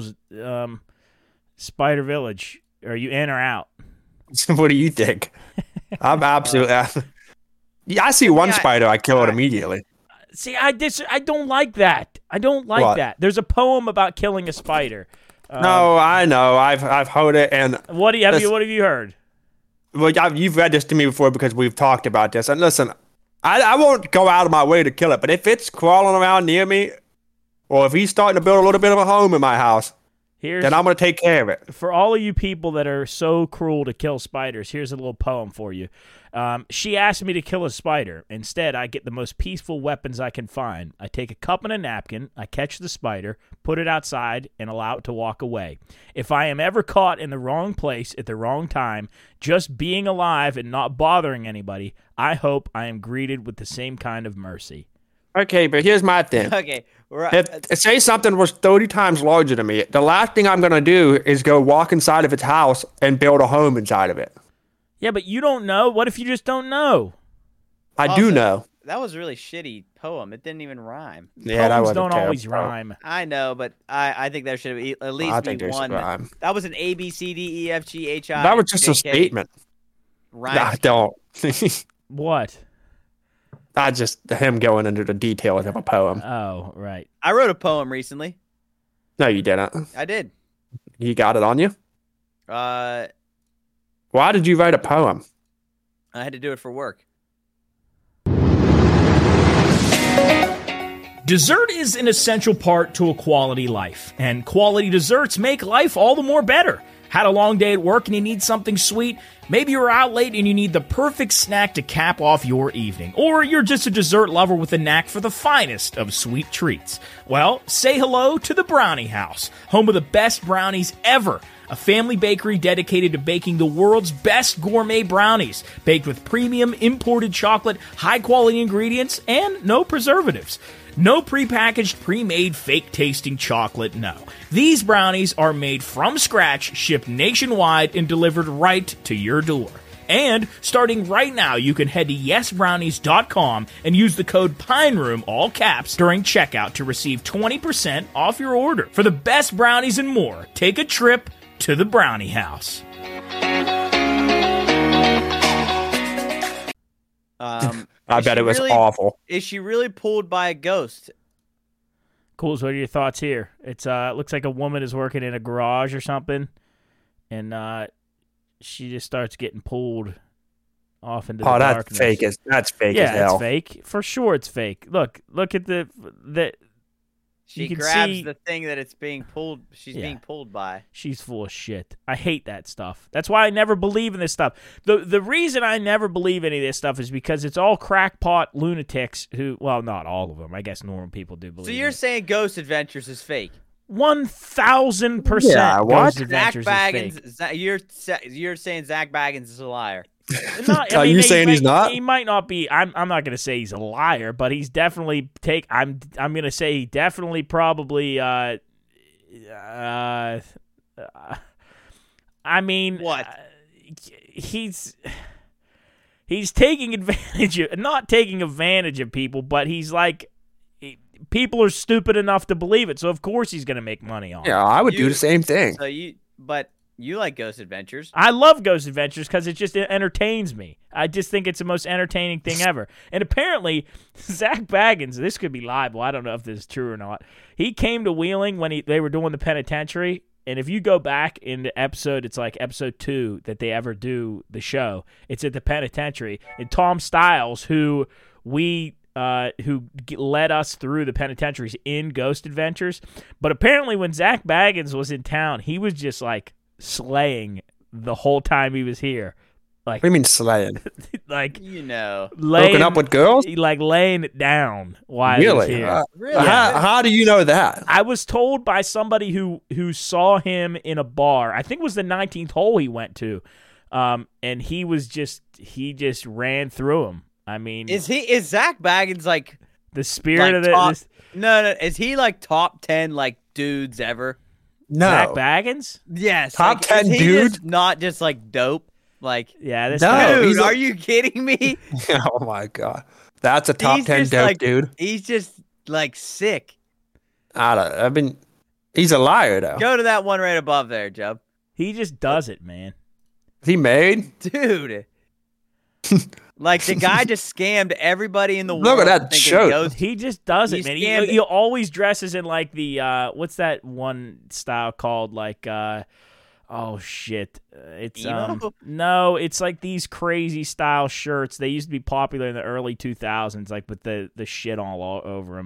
Spider Village. Are you in or out? What do you think? I'm absolutely. Yeah, I see one Yeah, spider. I kill it immediately. See, I don't like that. I don't like What? that. There's a poem about killing a spider. No, I know. I've heard it, and What have you heard? well, you've read this to me before because we've talked about this. And listen, I won't go out of my way to kill it, but if it's crawling around near me, or if he's starting to build a little bit of a home in my house, then I'm going to take care of it. For all of you people that are so cruel to kill spiders, here's a little poem for you. She asked me to kill a spider. Instead, I get the most peaceful weapons I can find. I take a cup and a napkin, I catch the spider, put it outside, and allow it to walk away. If I am ever caught in the wrong place at the wrong time, just being alive and not bothering anybody, I hope I am greeted with the same kind of mercy. Okay, but here's my thing. Okay, If say something was 30 times larger than me, the last thing I'm going to do is go walk inside of its house and build a home inside of it. Yeah, but you don't know. What if you just don't know? I do Also, know. that was a really shitty poem. It didn't even rhyme. Yeah, that Poems was don't always rhyme. I know, but I think there should at I least think be there's one. rhyme. That was an A B C D E F G H I. That was just a J, K statement. Rhyme. I don't. What? I just him going into the details of a poem. Oh, right. I wrote a poem recently. No, you didn't. I did. You got it on you. I Why did you write a poem? had to do it for work. Dessert is an essential part to a quality life, and quality desserts make life all the more better. Had a long day at work and you need something sweet? Maybe you're out late and you need the perfect snack to cap off your evening. Or you're just a dessert lover with a knack for the finest of sweet treats. Well, say hello to the Brownie House, home of the best brownies ever. A family bakery dedicated to baking the world's best gourmet brownies, baked with premium imported chocolate, high-quality ingredients, and no preservatives. No prepackaged, pre-made, fake-tasting chocolate, no. These brownies are made from scratch, shipped nationwide, and delivered right to your door. And starting right now, you can head to yesbrownies.com and use the code PINEROOM, all caps, during checkout to receive 20% off your order. For the best brownies and more, take a trip to the Brownie House. I bet it was awful. Is she really pulled by a ghost? Cool. So what are your thoughts here? It looks like a woman is working in a garage or something, and she just starts getting pulled off into the darkness. That's fake Yeah, as hell. it's fake. For sure it's fake. Look at the She you can grabs see- the thing that it's being pulled. She's Yeah. being pulled by. She's full of shit. I hate that stuff. That's why I never believe in this stuff. The reason I never believe any of this stuff is because it's all crackpot lunatics who, well, not all of them. I guess normal people do believe So you're in it. saying Ghost Adventures is fake? 1,000% Yeah, what? Ghost Zach Adventures is fake. Baggins. You're saying Zach Baggins is a liar. Not, Are you saying he's might- not? He might not be. I'm not going to say he's a liar, but he's definitely I'm going to say he definitely probably. I mean, What? he's taking advantage of, not taking advantage of people, but he's like, people are stupid enough to believe it, so of course he's going to make money on it. Yeah, I would do the same thing. But you like Ghost Adventures. I love Ghost Adventures because it just entertains me. I just think it's the most entertaining thing ever. And apparently, Zach Baggins, this could be libel. I don't know if this is true or not. He came to Wheeling when they were doing the penitentiary. And if you go back in the episode, it's like episode 2 that they ever do the show. It's at the penitentiary. And Tom Stiles, who led us through the penitentiaries in Ghost Adventures. But apparently when Zach Baggins was in town, he was just like slaying the whole time he was here. Like, What do you mean slaying? Like, Hooking up with girls? Like laying it down while he was Really? here. really? How do you know that? I was told by somebody who saw him in a bar. I think it was the 19th hole he went to. And he just ran through him. I mean, is Zach Baggins like the spirit like of it? No. Is he like top 10 like dudes ever? No. Zach Baggins? Yes. Top like, 10 is he dude? just not just like dope. Like, Yeah, this No. guy. dude, he's are you kidding me? Oh my god. That's a top 10 just, dope like, dude. He's just like sick. He's a liar though. Go to that one right above there, Joe. He just does it, man. Is he made? Dude. Like, the guy just scammed everybody in the world. Look at that thinking shirt. Ghost- He just does it, He's man. scammed- He always dresses in like the what's that one style called? Like oh shit, it's Emo? no, it's like these crazy style shirts. They used to be popular in the early 2000s, like with the shit all over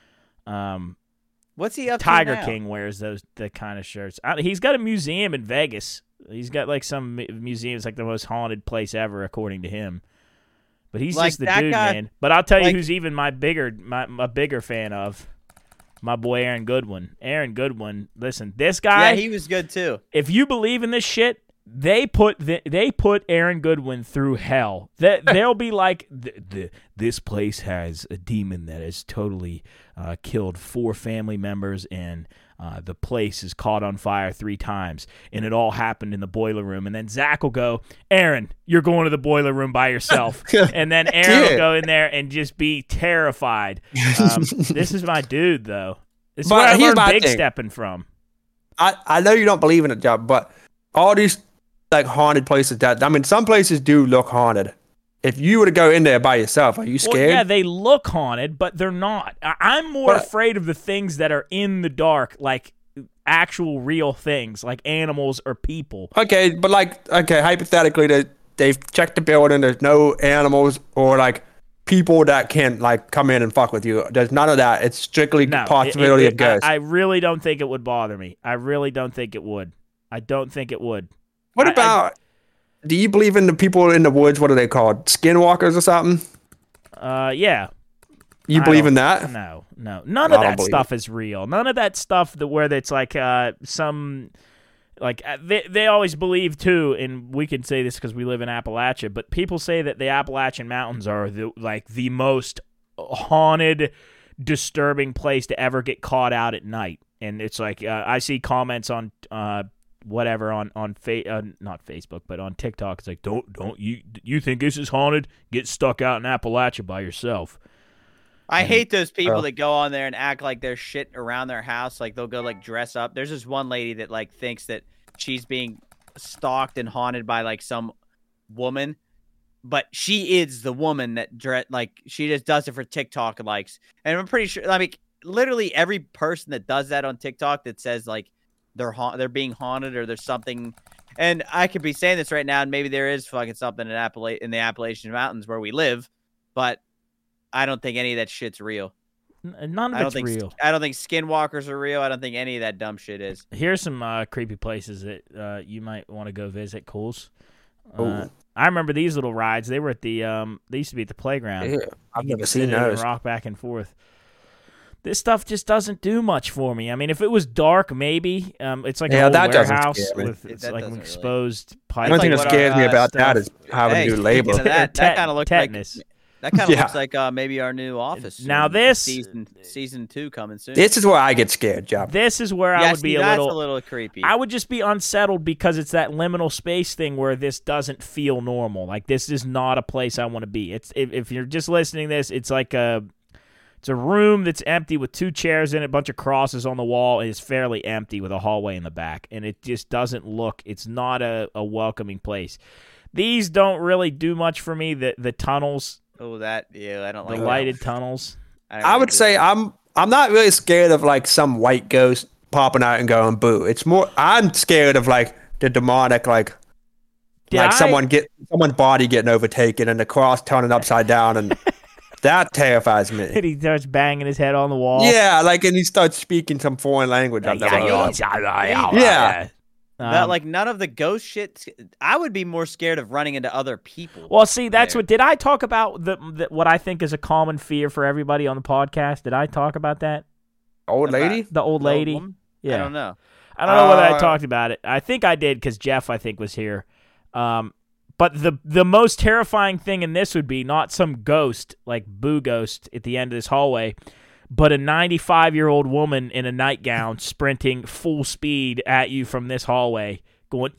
them. What's he up Tiger to now? King wears the kind of shirts. He's got a museum in Vegas. He's got like some museums, like the most haunted place ever, according to him. But he's Like, just the that dude, guy- man. But I'll tell you like- who's even my bigger fan of. My boy Aaron Goodwin. Aaron Goodwin, listen, this guy, Yeah, he was good too. if you believe in this shit, they put Aaron Goodwin through hell. They'll be like, this place has a demon that has totally killed 4 family members, and the place is caught on fire 3 times, and it all happened in the boiler room. And then Zach will go, Aaron, you're going to the boiler room by yourself. And then Aaron will go in there and just be terrified. This is my dude, though. This is But where I here's learned my big thing. stepping from. I know you don't believe in it, Job, but all these like haunted places some places do look haunted. If you were to go in there by yourself, are you Well, scared? yeah, they look haunted, but they're not. I'm more But- afraid of the things that are in the dark, like actual real things, like animals or people. Okay, but hypothetically, they've checked the building. There's no animals or like people that can like come in and fuck with you. There's none of that. It's strictly No, possibility of ghosts. I really don't think it would bother me. I really don't think it would. I don't think it would. What I- about? Do you believe in the people in the woods? What are they called? Skinwalkers or something? Yeah. You I believe don't- in that? No. None I of don't that believe stuff is real. None of that stuff where it's like some. Like they always believe too, and we can say this because we live in Appalachia. But people say that the Appalachian Mountains are the most haunted, disturbing place to ever get caught out at night. And it's like I see comments on whatever on not Facebook, but on TikTok. It's like don't you think this is haunted? Get stuck out in Appalachia by yourself. I hate those people that go on there and act like there's shit around their house. Like, they'll go like dress up. There's this one lady that like thinks that she's being stalked and haunted by like some woman, but she is the woman that she just does it for TikTok likes. And I'm pretty sure, I mean, literally every person that does that on TikTok that says like they're being haunted or there's something. And I could be saying this right now, and maybe there is fucking something in the Appalachian Mountains where we live, but I don't think any of that shit's real. None I of don't it's think real. I don't think skinwalkers are real. I don't think any of that dumb shit is. Here's some creepy places that you might want to go visit, Cools. Ooh. I remember these little rides. They were at the they used to be at the playground. Yeah, I've You never could seen sit in and those. rock back and forth. This stuff just doesn't do much for me. I mean, if it was dark, maybe. It's like Yeah, an old that doesn't warehouse scare me. with it's That like doesn't an really. exposed The pipe. only thing like that what scares our, me about stuff- that is having Hey, to do labor. speaking of that kind of looked Tetanus. That kind of Yeah. looks like maybe our new office. Now soon. this- season 2 coming soon. This is where I get scared, Jeff. This is where I would be that's a a little creepy. I would just be unsettled because it's that liminal space thing where this doesn't feel normal. Like, this is not a place I want to be. It's if you're just listening to this, it's like it's a room that's empty with 2 chairs in it, a bunch of crosses on the wall, and it's fairly empty with a hallway in the back. And it just doesn't look, it's not a welcoming place. These don't really do much for me. The tunnels, I don't the like lighted tunnels. I would say I'm not really scared of like some white ghost popping out and going boo. It's more I'm scared of like the demonic like someone's body getting overtaken and the cross turning upside down and that terrifies me. And he starts banging his head on the wall. Yeah, like and he starts speaking some foreign language. I've never heard of. Yeah. like none of the ghost shit. I would be more scared of running into other people. Well, see, that's there. what did I talk about what I think is a common fear for everybody on the podcast? Did I talk about that? Old lady? The old lady? woman? Yeah. I don't know. I don't know whether I talked about it. I think I did because Jeff, I think, was here. But the most terrifying thing in this would be not some ghost, like Boo Ghost at the end of this hallway, but a 95-year-old woman in a nightgown sprinting full speed at you from this hallway, going,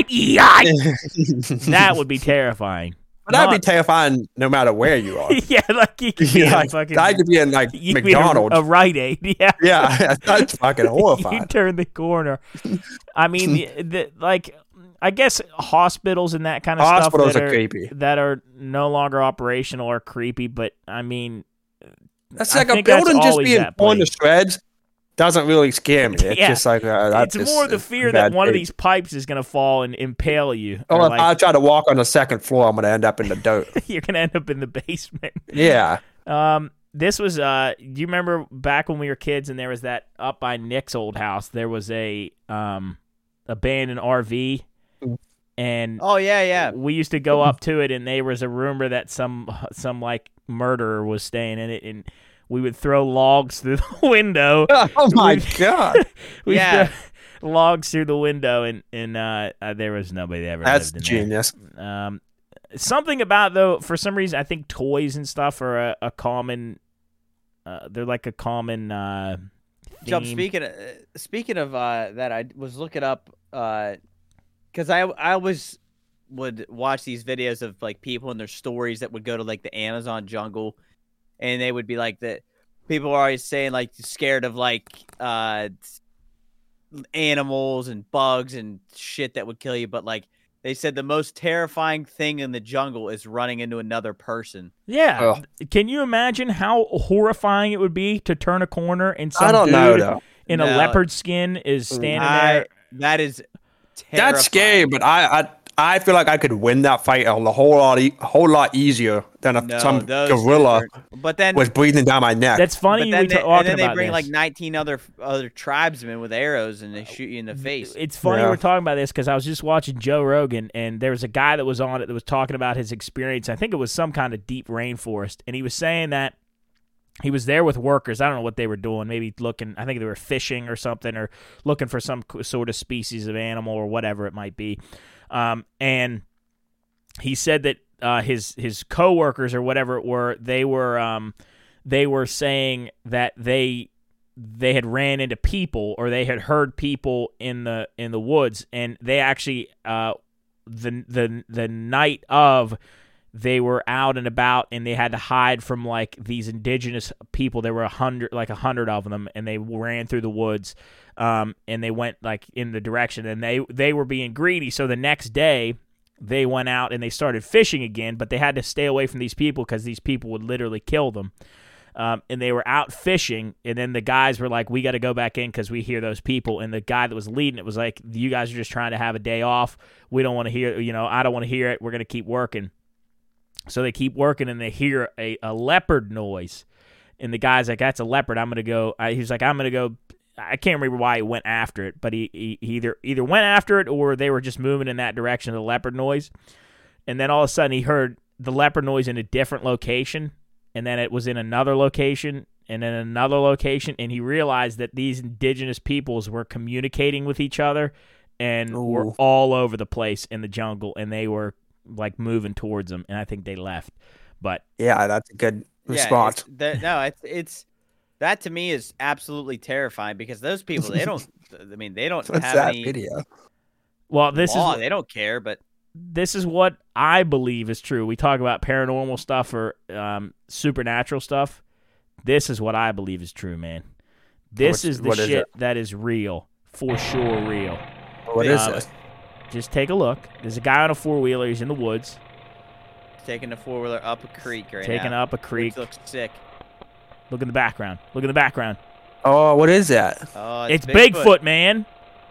"Ee-yi!" That would be terrifying. But that'd be terrifying no matter where you are. Yeah, like you could be in fucking, I could be in like you could be in McDonald's. a Rite Aid. Yeah. Yeah, that's fucking You horrifying. turn the corner. I mean, like, I guess hospitals and that kind of Hospitals stuff are creepy. that are no longer operational are creepy. But I mean, That's I like a think that's building just always being that torn to place. shreds doesn't really scare me. It's Yeah. just like it's more the fear that one of these pipes is going to fall and impale you. Oh, Or if I try to walk on the second floor, I'm gonna end up in the dirt. you're going to end up in the basement. Yeah. This was do you remember back when we were kids and there was that up by Nick's old house, there was a abandoned RV, and Oh yeah. we used to go up to it, and there was a rumor that some like murderer was staying in it, and we would throw logs through the window. Oh my god. We Yeah. throw logs through the window, and there was nobody that ever That's lived in genius. there. Something about, though, for some reason, I think toys and stuff are a common. They're like a common Jump. theme. Speaking of that, I was looking up because I always would watch these videos of like people and their stories that would go to like the Amazon jungle, and they would be like that. People are always saying like scared of like animals and bugs and shit that would kill you, but like they said the most terrifying thing in the jungle is running into another person. Yeah. Ugh. Can you imagine how horrifying it would be to turn a corner and some I don't dude know though. in a No. leopard skin is standing there? That is terrifying. That's scary, but I feel like I could win that fight a whole lot easier than if No, some those gorilla different. But then was breathing down my neck. That's funny. But then we they, talking and then they about bring this. like 19 other tribesmen with arrows and they shoot you in the face. It's funny Yeah. we're talking about this because I was just watching Joe Rogan, and there was a guy that was on it that was talking about his experience. I think it was some kind of deep rainforest, and he was saying that he was there with workers. I don't know what they were doing. Maybe looking, I think they were fishing or something, or looking for some sort of species of animal or whatever it might be. And he said that his coworkers or whatever it were, they were saying that they had ran into people or they had heard people in the woods, and they actually the night of, they were out and about and they had to hide from like these indigenous people. There were 100 of them, and they ran through the woods, and they went like in the direction, and they were being greedy. So the next day they went out and they started fishing again, but they had to stay away from these people because these people would literally kill them. And they were out fishing, and then the guys were like, we got to go back in because we hear those people. And the guy that was leading it was like, you guys are just trying to have a day off. We don't want to hear, I don't want to hear it. We're going to keep working. So they keep working, and they hear a leopard noise. And the guy's like, that's a leopard. I'm going to go. He's like, I'm going to go. I can't remember why he went after it, but he either went after it or they were just moving in that direction of the leopard noise. And then all of a sudden he heard the leopard noise in a different location, and then it was in another location, and then another location, and he realized that these indigenous peoples were communicating with each other and were all over the place in the jungle, and they were like moving towards them, and I think they left. But Yeah, that's a good response. It's that to me is absolutely terrifying because those people they don't What's have that any video? well, this law. is They don't care, but this is what I believe is true. We talk about paranormal stuff or supernatural stuff. This is what I believe is true, man. This is the shit that is real, for sure real. What is this? Just take a look. There's a guy on a 4-wheeler. He's in the woods. taking a 4-wheeler up a creek right now. Taking up a creek. Which looks sick. Look in the background. Look in the background. Oh, what is that? Oh, It's Bigfoot, man.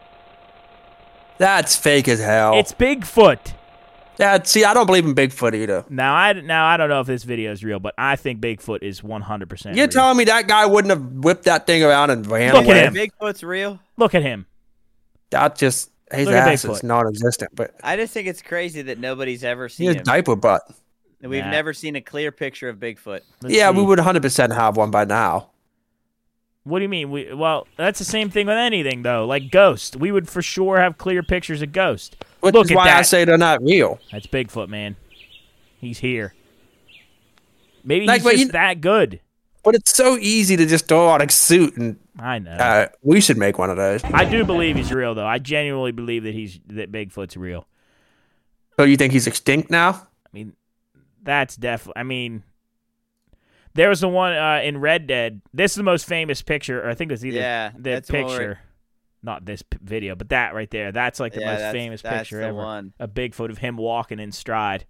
That's fake as hell. It's Bigfoot. Yeah, see, I don't believe in Bigfoot either. Now I don't know if this video is real, but I think Bigfoot is 100% You're real. telling me that guy wouldn't have whipped that thing around and ran Look at away? him. Bigfoot's real. Look at him. That just his Look at ass Bigfoot. is non-existent. But I just think it's crazy that nobody's ever he seen has him. diaper butt. And we've Nah. never seen a clear picture of Bigfoot. Let's Yeah, see. we would 100% have one by now. What do you mean? Well, that's the same thing with anything, though. Like Ghost. We would for sure have clear pictures of Ghost. Which Look is at why I that. say they're not real. That's Bigfoot, man. He's here. Maybe Like, he's but just you- that good. But it's so easy to just throw on a suit, and I know. we should make one of those. I do believe he's real, though. I genuinely believe that Bigfoot's real. So you think he's extinct now? I mean, that's definitely. I mean, there was the one in Red Dead. This is the most famous picture. Or I think it's either Yeah, the that's the one where- picture, not this video, but that right there. That's like the most famous that's picture the ever. one. A Bigfoot of him walking in stride.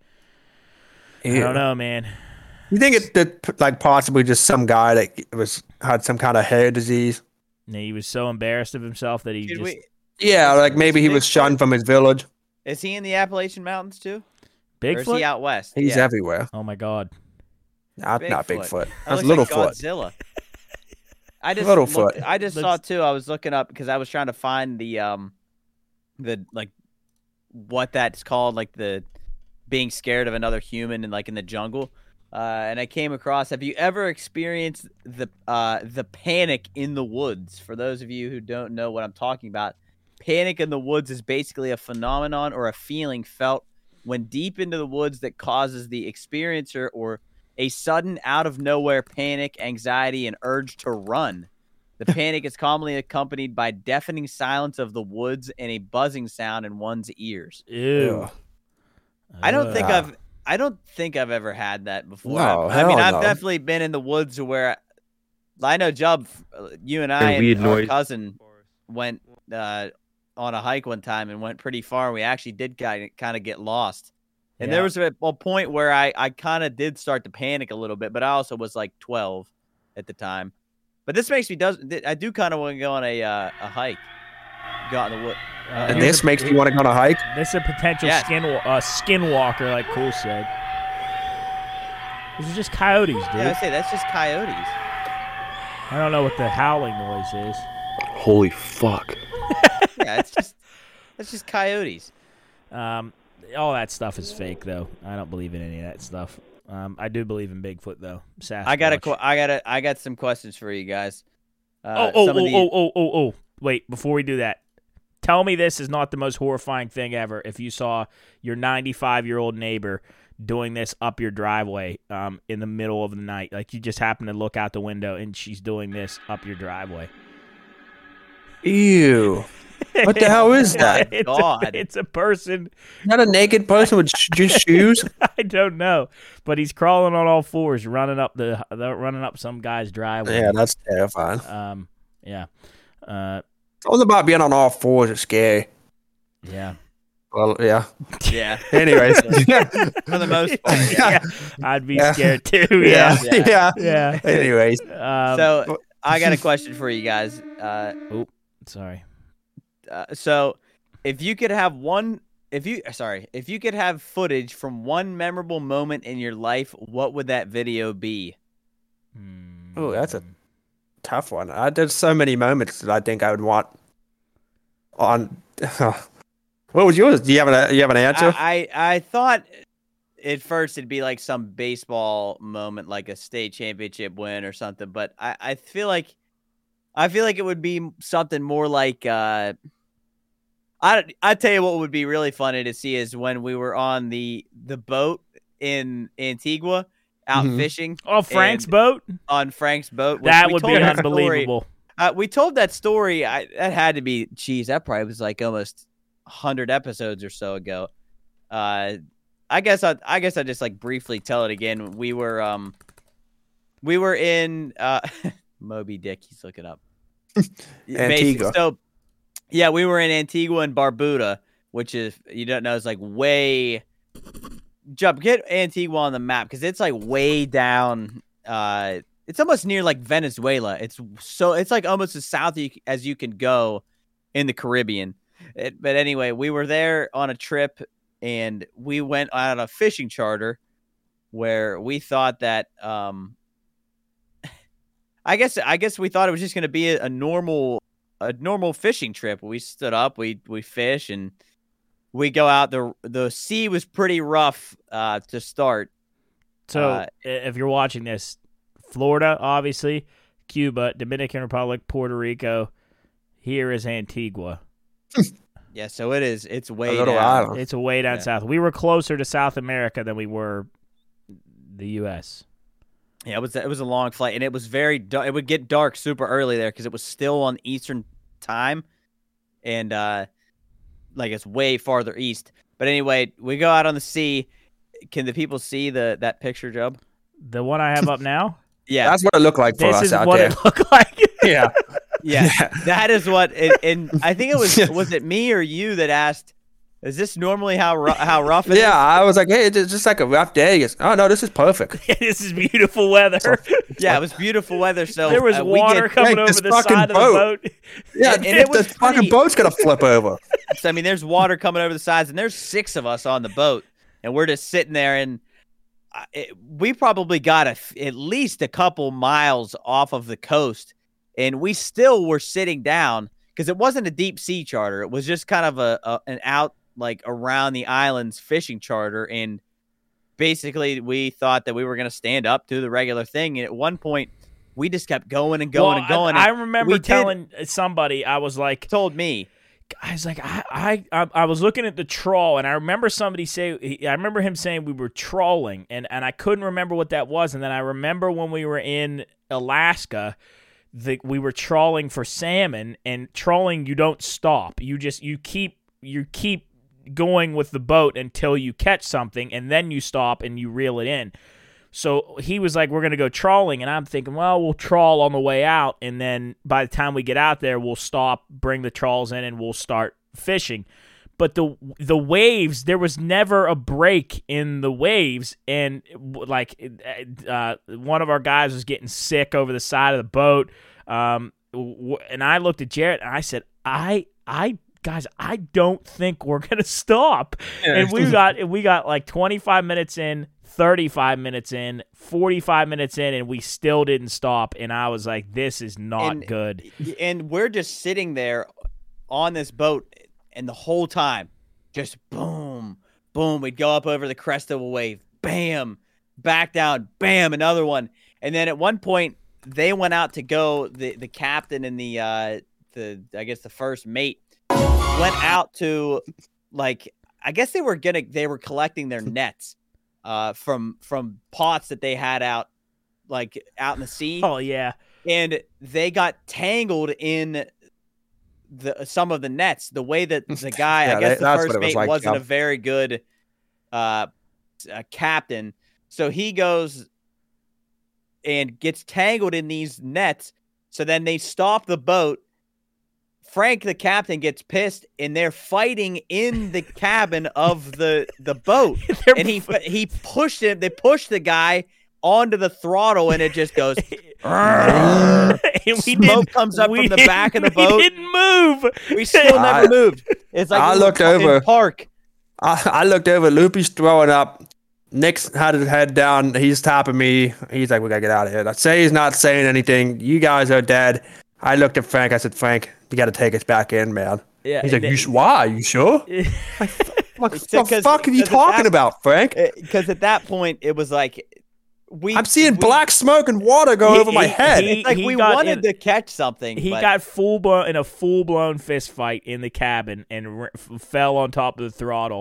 I Ew. don't know, man. You think it's like possibly just some guy that had some kind of hair disease? And he was so embarrassed of himself that he Did just we, Yeah, like maybe he was Bigfoot- shunned from his village. is he in the Appalachian Mountains too? Or is he Bigfoot. out west? He's yeah. everywhere. Oh my God. Not Bigfoot. That That's looks Littlefoot. like Godzilla. I just Littlefoot. I just saw too. I was looking up because I was trying to find the like what that's called, like the being scared of another human and like in the jungle. And I came across. Have you ever experienced the panic in the woods? For those of you who don't know what I'm talking about, panic in the woods is basically a phenomenon or a feeling felt when deep into the woods that causes the experiencer or a sudden out of nowhere panic, anxiety, and urge to run. The panic is commonly accompanied by deafening silence of the woods and a buzzing sound in one's ears. Ew. Ugh. I don't think Ugh. I've ever had that before. No, I mean, hell I've no. definitely been in the woods where I know Jubb, you and I And weird and our noise. cousin went on a hike one time and went pretty far. We actually did kind of get lost. And there was a point where I kind of did start to panic a little bit, but I also was like 12 at the time. But this makes me I do kind of want to go on a hike. Go out in the wood. And this makes me want to go on a hike. This is a potential Yes. skinwalker, like Cool said. This is just coyotes, dude. Yeah, I say that's just coyotes. I don't know what the howling noise is. Holy fuck. Yeah, it's just coyotes. All that stuff is fake, though. I don't believe in any of that stuff. I do believe in Bigfoot, though. Sasquatch. I got some questions for you guys. Wait, before we do that, tell me this is not the most horrifying thing ever if you saw your 95-year-old neighbor doing this up your driveway in the middle of the night. Like you just happen to look out the window and she's doing this up your driveway. Ew. What the hell is that? It's God. it's a person. Is that a naked person with just shoes? I don't know, but he's crawling on all fours, running up some guy's driveway. Yeah, that's terrifying. Yeah. Something about being on all fours is scary. Yeah. Well, yeah. Yeah, Anyways. for the most part. Yeah. I'd be Yeah. scared too. Yeah. Yeah. Yeah. Yeah. Anyways. So I got a question for you guys. Sorry. So if you could have footage from one memorable moment in your life, what would that video be? Oh, that's a tough one. There's so many moments that I think I would want on. What was yours? Do you have an answer? I thought at first it'd be like some baseball moment, like a state championship win or something. But I feel like it would be something more like I tell you what would be really funny to see is when we were on the boat in Antigua out fishing. Oh, Frank's and- boat? On Frank's boat. That We would be told that story- unbelievable. we told that story. That had to be, that probably was like almost 100 episodes or so ago. I guess I just like briefly tell it again. We were in Moby Dick. He's looking up. Antigua. So yeah, we were in Antigua and Barbuda, which is, you don't know, it's like way get Antigua on the map because it's like way down. It's almost near like Venezuela. It's like almost as south as you can go in the Caribbean. But anyway, we were there on a trip and we went on a fishing charter where we thought that I guess we thought it was just going to be a normal fishing trip. We stood up, we fish, and we go out. The sea was pretty rough to start. So if you're watching this, Florida, obviously, Cuba, Dominican Republic, Puerto Rico. Here is Antigua. Yeah, so it is. It's way little down. island. It's way down south. We were closer to South America than we were the U.S. Yeah, it was a long flight, and it was very dark. It would get dark super early there because it was still on Eastern time, and like it's way farther east. But anyway, we go out on the sea. Can the people see that picture, Job? The one I have up now? Yeah, That's what it looked like for This us is out what there. it looked like. Yeah. yeah, that is what. And I think it was it me or you that asked, "Is this normally how rough it is?" Yeah, I was like, hey, it's just like a rough day. He goes, oh, no, this is perfect. This is beautiful weather. Yeah, it was beautiful weather. So There was we water get- coming Frank, over this the fucking side of the boat. boat. Yeah, And it the was fucking pretty- boat's going to flip over. So, I mean, there's water coming over the sides, and there's 6 of us on the boat, and we're just sitting there, and we probably got at least a couple miles off of the coast, and we still were sitting down because it wasn't a deep sea charter. It was just kind of an out, like, around the islands fishing charter, and basically we thought that we were going to stand up, do the regular thing, and at one point we just kept going and going and going. I and remember we did- telling somebody, I was like, told me, I was like, I was looking at the trawl, and I remember I remember him saying we were trawling, and I couldn't remember what that was. And then I remember when we were in Alaska, we were trawling for salmon, and trawling, you don't stop. You keep going with the boat until you catch something, and then you stop and you reel it in. So he was like, we're going to go trawling, and I'm thinking, well, we'll trawl on the way out, and then by the time we get out there, we'll stop, bring the trawls in, and we'll start fishing. But the waves, there was never a break in the waves, and like one of our guys was getting sick over the side of the boat, and I looked at Jarrett, and I said, guys, I don't think we're going to stop. And we got like 25 minutes in, 35 minutes in, 45 minutes in, and we still didn't stop. And I was like, this is not good. And we're just sitting there on this boat, and the whole time, just boom, boom, we'd go up over the crest of a wave, bam, back down, bam, another one. And then at one point, they went out to go, the captain and the first mate went out to, like, I guess they were collecting their nets from pots that they had out in the sea. Oh, yeah. And they got tangled in some of the nets. The way that the guy, Yeah, I guess that's the what first it was mate like, wasn't yeah. a very good captain. So he goes and gets tangled in these nets. So then they stop the boat. Frank, the captain, gets pissed, and they're fighting in the cabin of the boat. And he pushed him. They pushed the guy onto the throttle, and it just goes. And Smoke comes up from the back of the boat. We didn't move. We still never moved. It's like I we were looked in over. Park. I looked over. Loopy's throwing up. Nick's had his head down. He's tapping me. He's like, we got to get out of here. I say he's not saying anything. You guys are dead. I looked at Frank. I said, Frank, you got to take us back in, man. Yeah, He's like, why? You sure? What the fuck are you talking about, Frank? Because at that point, it was like I'm seeing black smoke and water go over my head. It's like we wanted to catch something. He but got in a full blown fist fight in the cabin and fell on top of the throttle.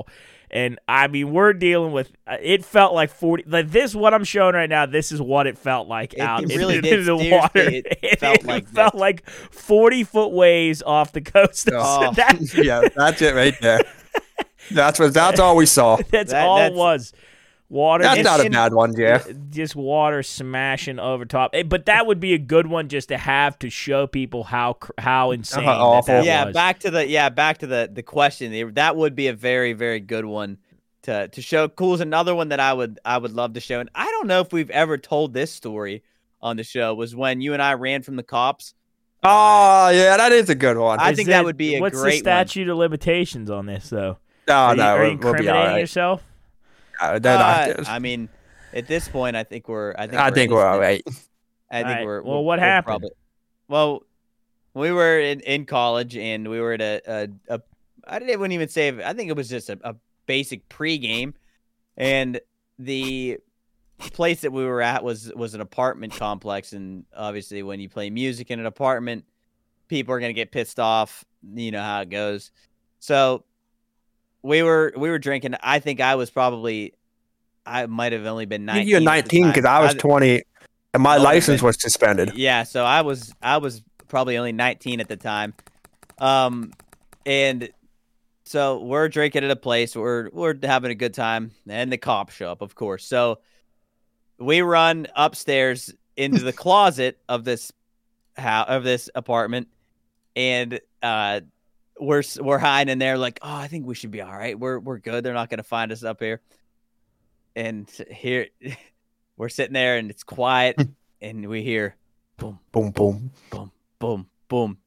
And I mean, we're dealing with. It felt like 40. Like this, what I'm showing right now. This is what it felt like out really into the seriously, water. It felt like felt like 40-foot waves off the coast. Oh. Yeah, that's it right there. That's all we saw. That's all it was. Water. That's not a bad one, yeah. Just water smashing over top. But that would be a good one just to have to show people how insane awful. that Yeah, was. back to the question. That would be a very, very good one to show. Cool's another one that I would love to show. And I don't know if we've ever told this story on the show. Was when you and I ran from the cops. Oh, yeah, that is a good one. I think that would be a what's great the statute of limitations on this though? No, Are you we'll be incriminating all right. yourself? I mean, at this point, I think we're all right. I think we're. Well, what happened? Well, we were in college and we were at a I wouldn't even say. I think it was just a basic pregame, and the place that we were at was an apartment complex, and obviously, when you play music in an apartment, people are gonna get pissed off. You know how it goes. So we were drinking. I think I might have only been 19. You're 19 because I was 20, and my license was suspended. Yeah, so I was probably only 19 at the time, and so we're drinking at a place. We're having a good time, and the cops show up, of course. So we run upstairs into the closet of this apartment, and we're hiding in there like, oh, I think we should be all right. We're good. They're not going to find us up here. And here we're sitting there and it's quiet and we hear boom, Boom, boom. boom, boom, boom.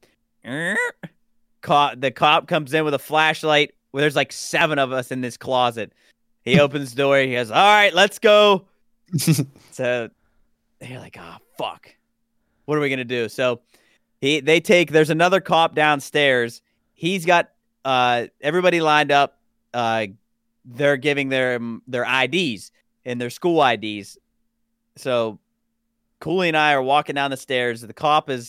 The cop comes in with a flashlight. Well, there's like 7 of us in this closet. He opens the door. He goes, all right, let's go. So you're like, oh, fuck. What are we going to do? So there's another cop downstairs. He's got everybody lined up. They're giving their IDs and their school IDs. So Cooley and I are walking down the stairs. The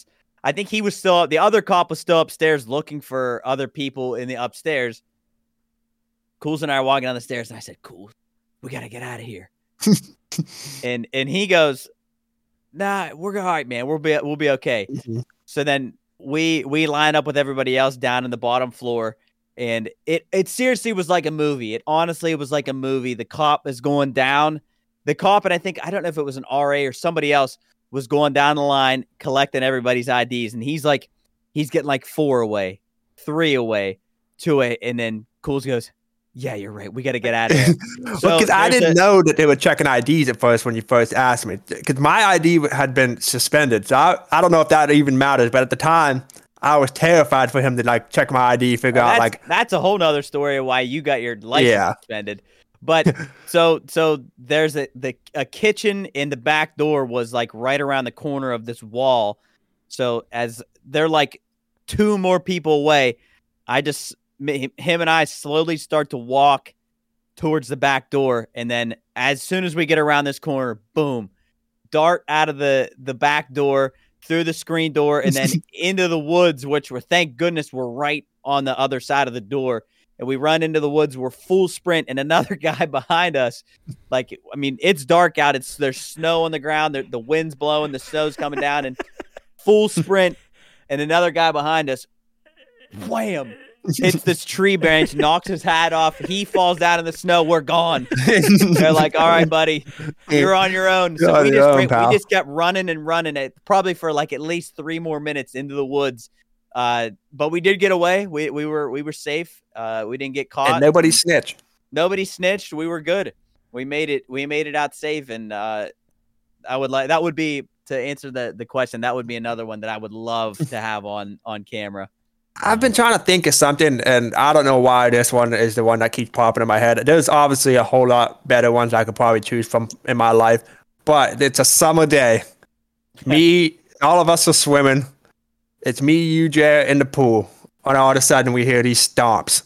other cop was still upstairs looking for other people in the upstairs. Cool's and I are walking down the stairs, and I said, Cool, we got to get out of here. and he goes, nah, we're all right, man. We'll be okay. Mm-hmm. So then we line up with everybody else down in the bottom floor. And it seriously was like a movie. It honestly was like a movie. The cop is going down. The cop, and I don't know if it was an RA or somebody else, was going down the line collecting everybody's IDs. And he's getting like 4 away, 3 away, 2 away. And then Cools goes, yeah, you're right. We got to get out of here. Because I didn't know that they were checking IDs at first when you first asked me. Because my ID had been suspended. So I don't know if that even matters. But at the time, I was terrified for him to like check my ID, figure out like that's a whole nother story of why you got your license suspended. But so there's a kitchen in the back door was like right around the corner of this wall. So as they're like 2 more people away, him and I slowly start to walk towards the back door, and then as soon as we get around this corner, boom, dart out of the back door, through the screen door, and then into the woods, which thank goodness, we're right on the other side of the door. And we run into the woods. We're full sprint, and another guy behind us. Like, I mean, it's dark out. There's snow on the ground. The wind's blowing. The snow's coming down, and full sprint. And another guy behind us, wham! Hits this tree branch, knocks his hat off. He falls down in the snow. We're gone. They're like, all right, buddy, you're on your own. So we just kept running and running it probably for like at least 3 more minutes into the woods. But we did get away. We were safe. We didn't get caught. And nobody snitched. Nobody snitched. We were good. We made it out safe. And that would be, to answer the question, that would be another one that I would love to have on camera. I've been trying to think of something, and I don't know why this one is the one that keeps popping in my head. There's obviously a whole lot better ones I could probably choose from in my life, but it's a summer day. All of us are swimming. It's me, you, Jared, in the pool. And all of a sudden, we hear these stomps.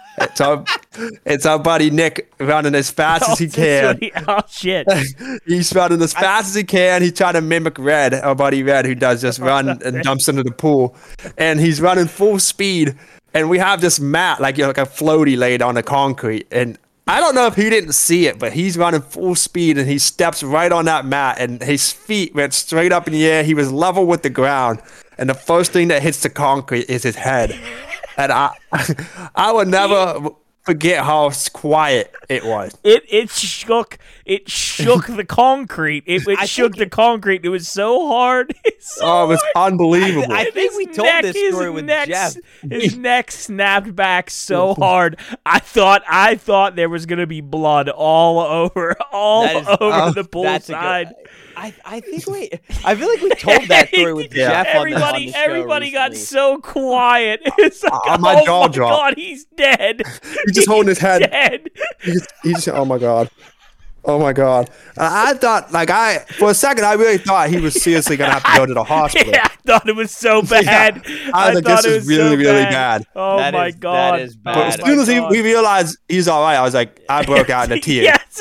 It's our buddy Nick running as fast as he can. Oh, shit. He's running as fast as he can. He's trying to mimic Red, our buddy Red, who does just run and dumps into the pool. And he's running full speed. And we have this mat, like a floaty laid on the concrete. And I don't know if he didn't see it, but he's running full speed and he steps right on that mat and his feet went straight up in the air. He was level with the ground. And the first thing that hits the concrete is his head. And I would never forget how quiet it was. It shook the concrete. It shook the concrete. It was so hard. It was unbelievable. I think we told this story with Jeff. His neck snapped back so hard. I thought there was gonna be blood all over the poolside. I think I feel like we told that story with Jeff on the show Everybody got recently. so quiet. It's like, my jaw dropped. God, he's dead. He's just holding his head. Dead. He's oh my god. Oh my god. I thought, for a second, I really thought he was seriously going to have to go to the hospital. Yeah, I thought it was so bad. I thought this was really, really bad. Oh my god. That is bad. But as soon as we realized he's all right, I was like, I broke out in a tear. Yes,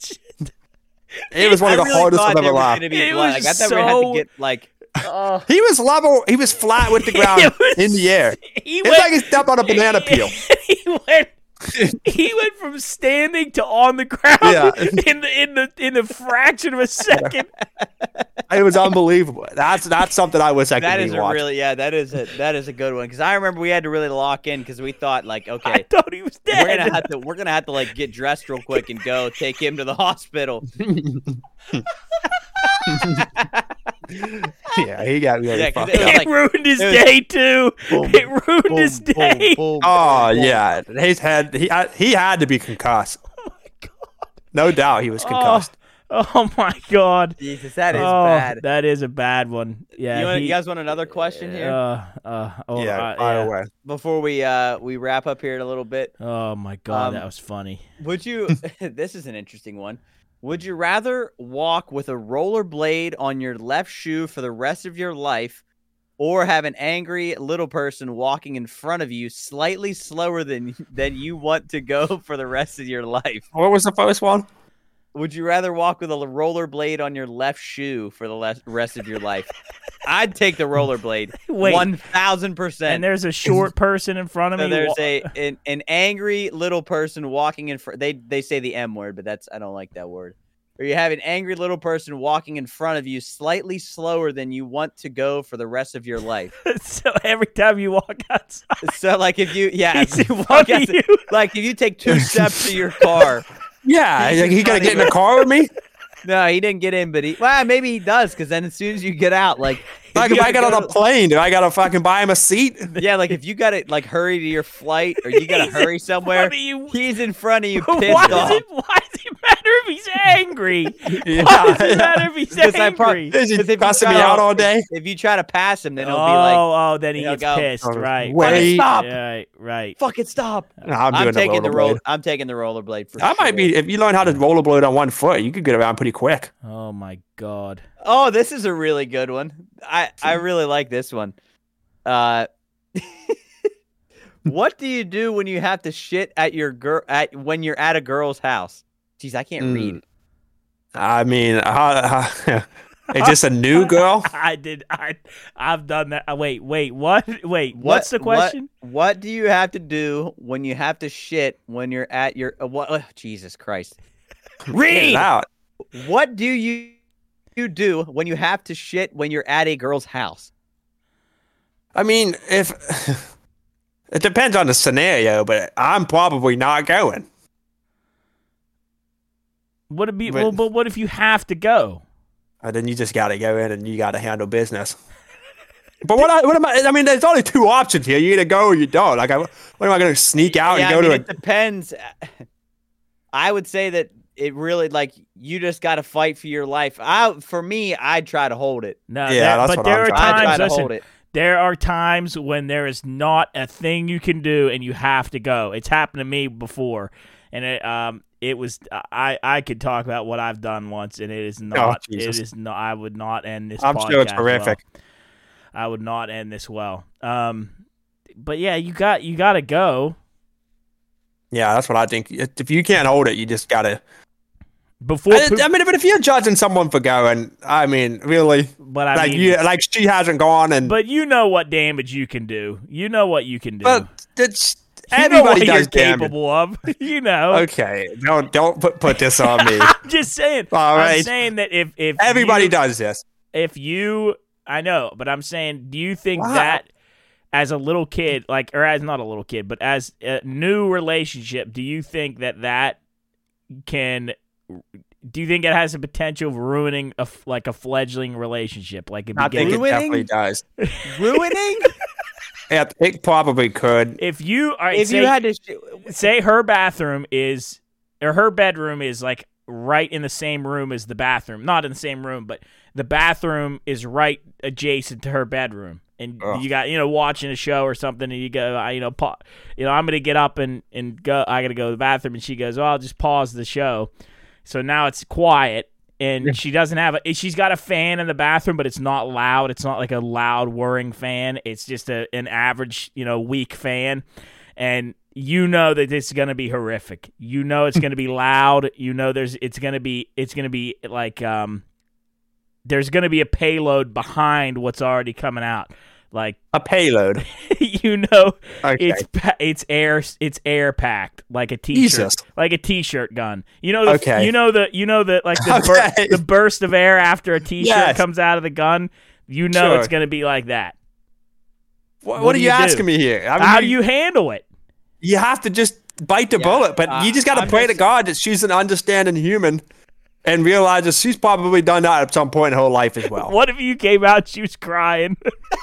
It was one of the hardest I've ever laughed. It I was thought we had to get He was level. He was flat with the ground in the air. It's like he stepped on a banana peel. He went from standing to on the ground in the fraction of a second. It was unbelievable. That's something I wish I could that is rewatch. that is a good one because I remember we had to really lock in because we thought okay, I thought he was dead. we're gonna have to get dressed real quick and go take him to the hospital. Yeah, he got really fucked up. It ruined his day too. It ruined his day. Yeah, his head. He had to be concussed. Oh my god! No doubt, he was concussed. Oh my god! Jesus, that is bad. That is a bad one. Yeah. You guys want another question here? Fire away. Before we wrap up here in a little bit. Oh my god, that was funny. Would you? This is an interesting one. Would you rather walk with a rollerblade on your left shoe for the rest of your life, or have an angry little person walking in front of you slightly slower than you want to go for the rest of your life? What was the first one? Would you rather walk with a rollerblade on your left shoe for the rest of your life? I'd take the rollerblade. 1,000%. And there's a short person in front of me. There's an angry little person walking in front. They say the M word, but I don't like that word. Or you have an angry little person walking in front of you slightly slower than you want to go for the rest of your life. So every time you walk outside. So if you you. Like if you take 2 steps to your car. Yeah, he gonna get in the car with me? No, he didn't get in, but maybe he does, because then as soon as you get out, if I got on a plane, do I gotta fucking buy him a seat? Yeah, if you gotta hurry to your flight or you gotta hurry somewhere, he's in front of you, pissed why off. Why does it matter if he's angry? Why does it matter if he's angry? Is he cussing me out all day? If you try to pass him, then he'll be like, then he gets pissed, right? Wait, stop! Right. Fucking stop! No, I'm taking the rollerblade. I'm taking the rollerblade for That might be, if you learn how to rollerblade on one foot, you could get around pretty quick. Oh my god. Oh, this is a really good one. I really like this one. What do you do when you have to shit at when you're at a girl's house? Jeez, I can't read. I mean, is this a new girl? I've done that. Wait, what? What's the question? What do you have to do when you have to shit when you're at your Jesus Christ. Read out. What do you do when you have to shit when you're at a girl's house? I mean, if it depends on the scenario, but I'm probably not going. Would it be? But what if you have to go? Then you just got to go in and you got to handle business. But what am I? I mean, there's only 2 options here. You either go or you don't. What am I going to sneak out and go to? It depends. I would say that it really you just got to fight for your life. For me, I'd try to hold it. No, but there are times. Listen, it. There are times when there is not a thing you can do and you have to go. It's happened to me before, and it was I could talk about what I've done once, and it is not. It is not. I would not end this. I'm sure it's horrific. Well. I would not end this well. But yeah, you got to go. Yeah, that's what I think. If you can't hold it, you just got to. But if you're judging someone for going, I mean, really, but she hasn't gone, and but you know what damage you can do. You know what you can do. But it's Everybody you know what does you're damage. capable of. You know. Okay, don't put this on me. I'm just saying. All I'm right. saying that if Everybody you, does this. If you, I know, but I'm saying, do you think Wow. that as a little kid, like, or as not a little kid, but as a new relationship, do you think that can? Do you think it has the potential of ruining a fledgling relationship? Like it I think it Ruining? definitely does. Ruining? Yeah, it probably could. if you are, If you had to, say her bathroom is, or her bedroom is like right in the same room as the bathroom, not in the same room, but the bathroom is right adjacent to her bedroom, and Ugh. you got watching a show or something, and you go, I'm gonna get up and go, I gotta go to the bathroom, and she goes, oh, I'll just pause the show. So now it's quiet, and she doesn't have she's got a fan in the bathroom, but it's not loud. It's not like a loud whirring fan. It's just an average, weak fan. And you know that it's going to be horrific. You know it's going to be loud. You know it's going to be like there's going to be a payload behind what's already coming out. Like A payload. Okay. Okay. it's air packed like a t-shirt, Jesus. like a t-shirt gun. The Okay. the burst of air after a t-shirt Yes. comes out of the gun. Sure. It's going to be like that. What are do you you do? asking me here? I mean, How do you handle it? You have to just bite the bullet, but you just got to I'm pray to just- God that she's an understanding human and realize that she's probably done that at some point in her life as well. What if you came out and she was crying?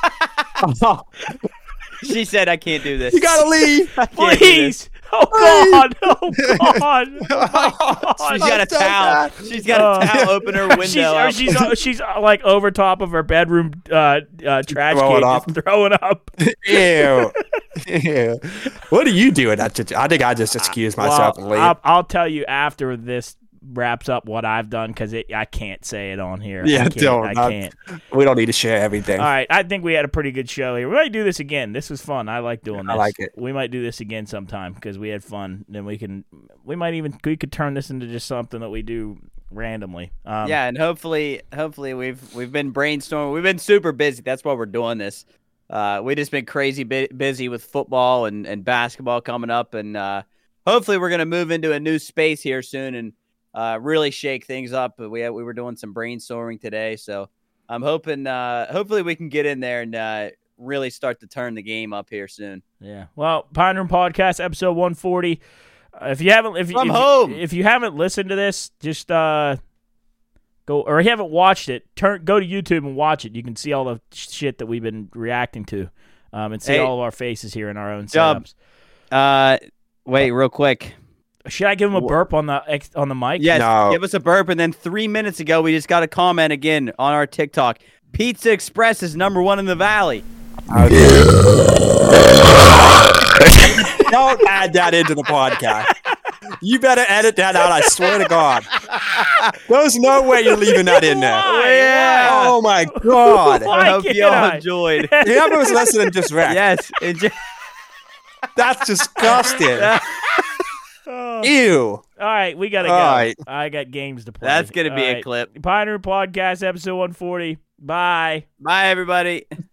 she said, I can't do this. You got to leave. I can't do this. Please! Oh God! Oh God! Oh my She's God. got a so towel. bad. She's got a towel. Open her window up. She's like over top of her bedroom trash Throwing can, up. just throwing up. Ew. Ew. What do you do in that situation? I think I just excuse myself and leave. I'll tell you after this wraps up what I've done because I can't say it on here. Yeah, I can't. We don't need to share everything. All right, I think we had a pretty good show here. We might do this again. This was fun. I like doing this. I like it. We might do this again sometime because we had fun. Then we could turn this into just something that we do randomly. Yeah, and hopefully we've been brainstorming. We've been super busy. That's why we're doing this. We've just been crazy busy with football and basketball coming up, and hopefully we're gonna move into a new space here soon and really shake things up. But we were doing some brainstorming today, so I'm hoping hopefully we can get in there and really start to turn the game up here soon. Yeah. Well, Pine Room Podcast episode 140. If you haven't listened to this, just go, or you haven't watched it, go to YouTube and watch it. You can see all the shit that we've been reacting to, and see all of our faces here in our own setups. Wait, real quick. Should I give him a burp on the mic? Yes, No. give us a burp. And then 3 minutes ago, we just got a comment again on our TikTok. Pizza Express is #1 in the Valley. Don't add that into the podcast. You better edit that out, I swear to God. There's no way you're leaving that in there. Why? Yeah. Oh, my God. Why I hope can't you all I? enjoyed. Whoever's listening just wrecked. Yes. That's disgusting. Oh. Ew. All right, we gotta go. All right. I got games to play. That's going to be All a right. clip. Pine Room Podcast episode 140. Bye. Bye, everybody.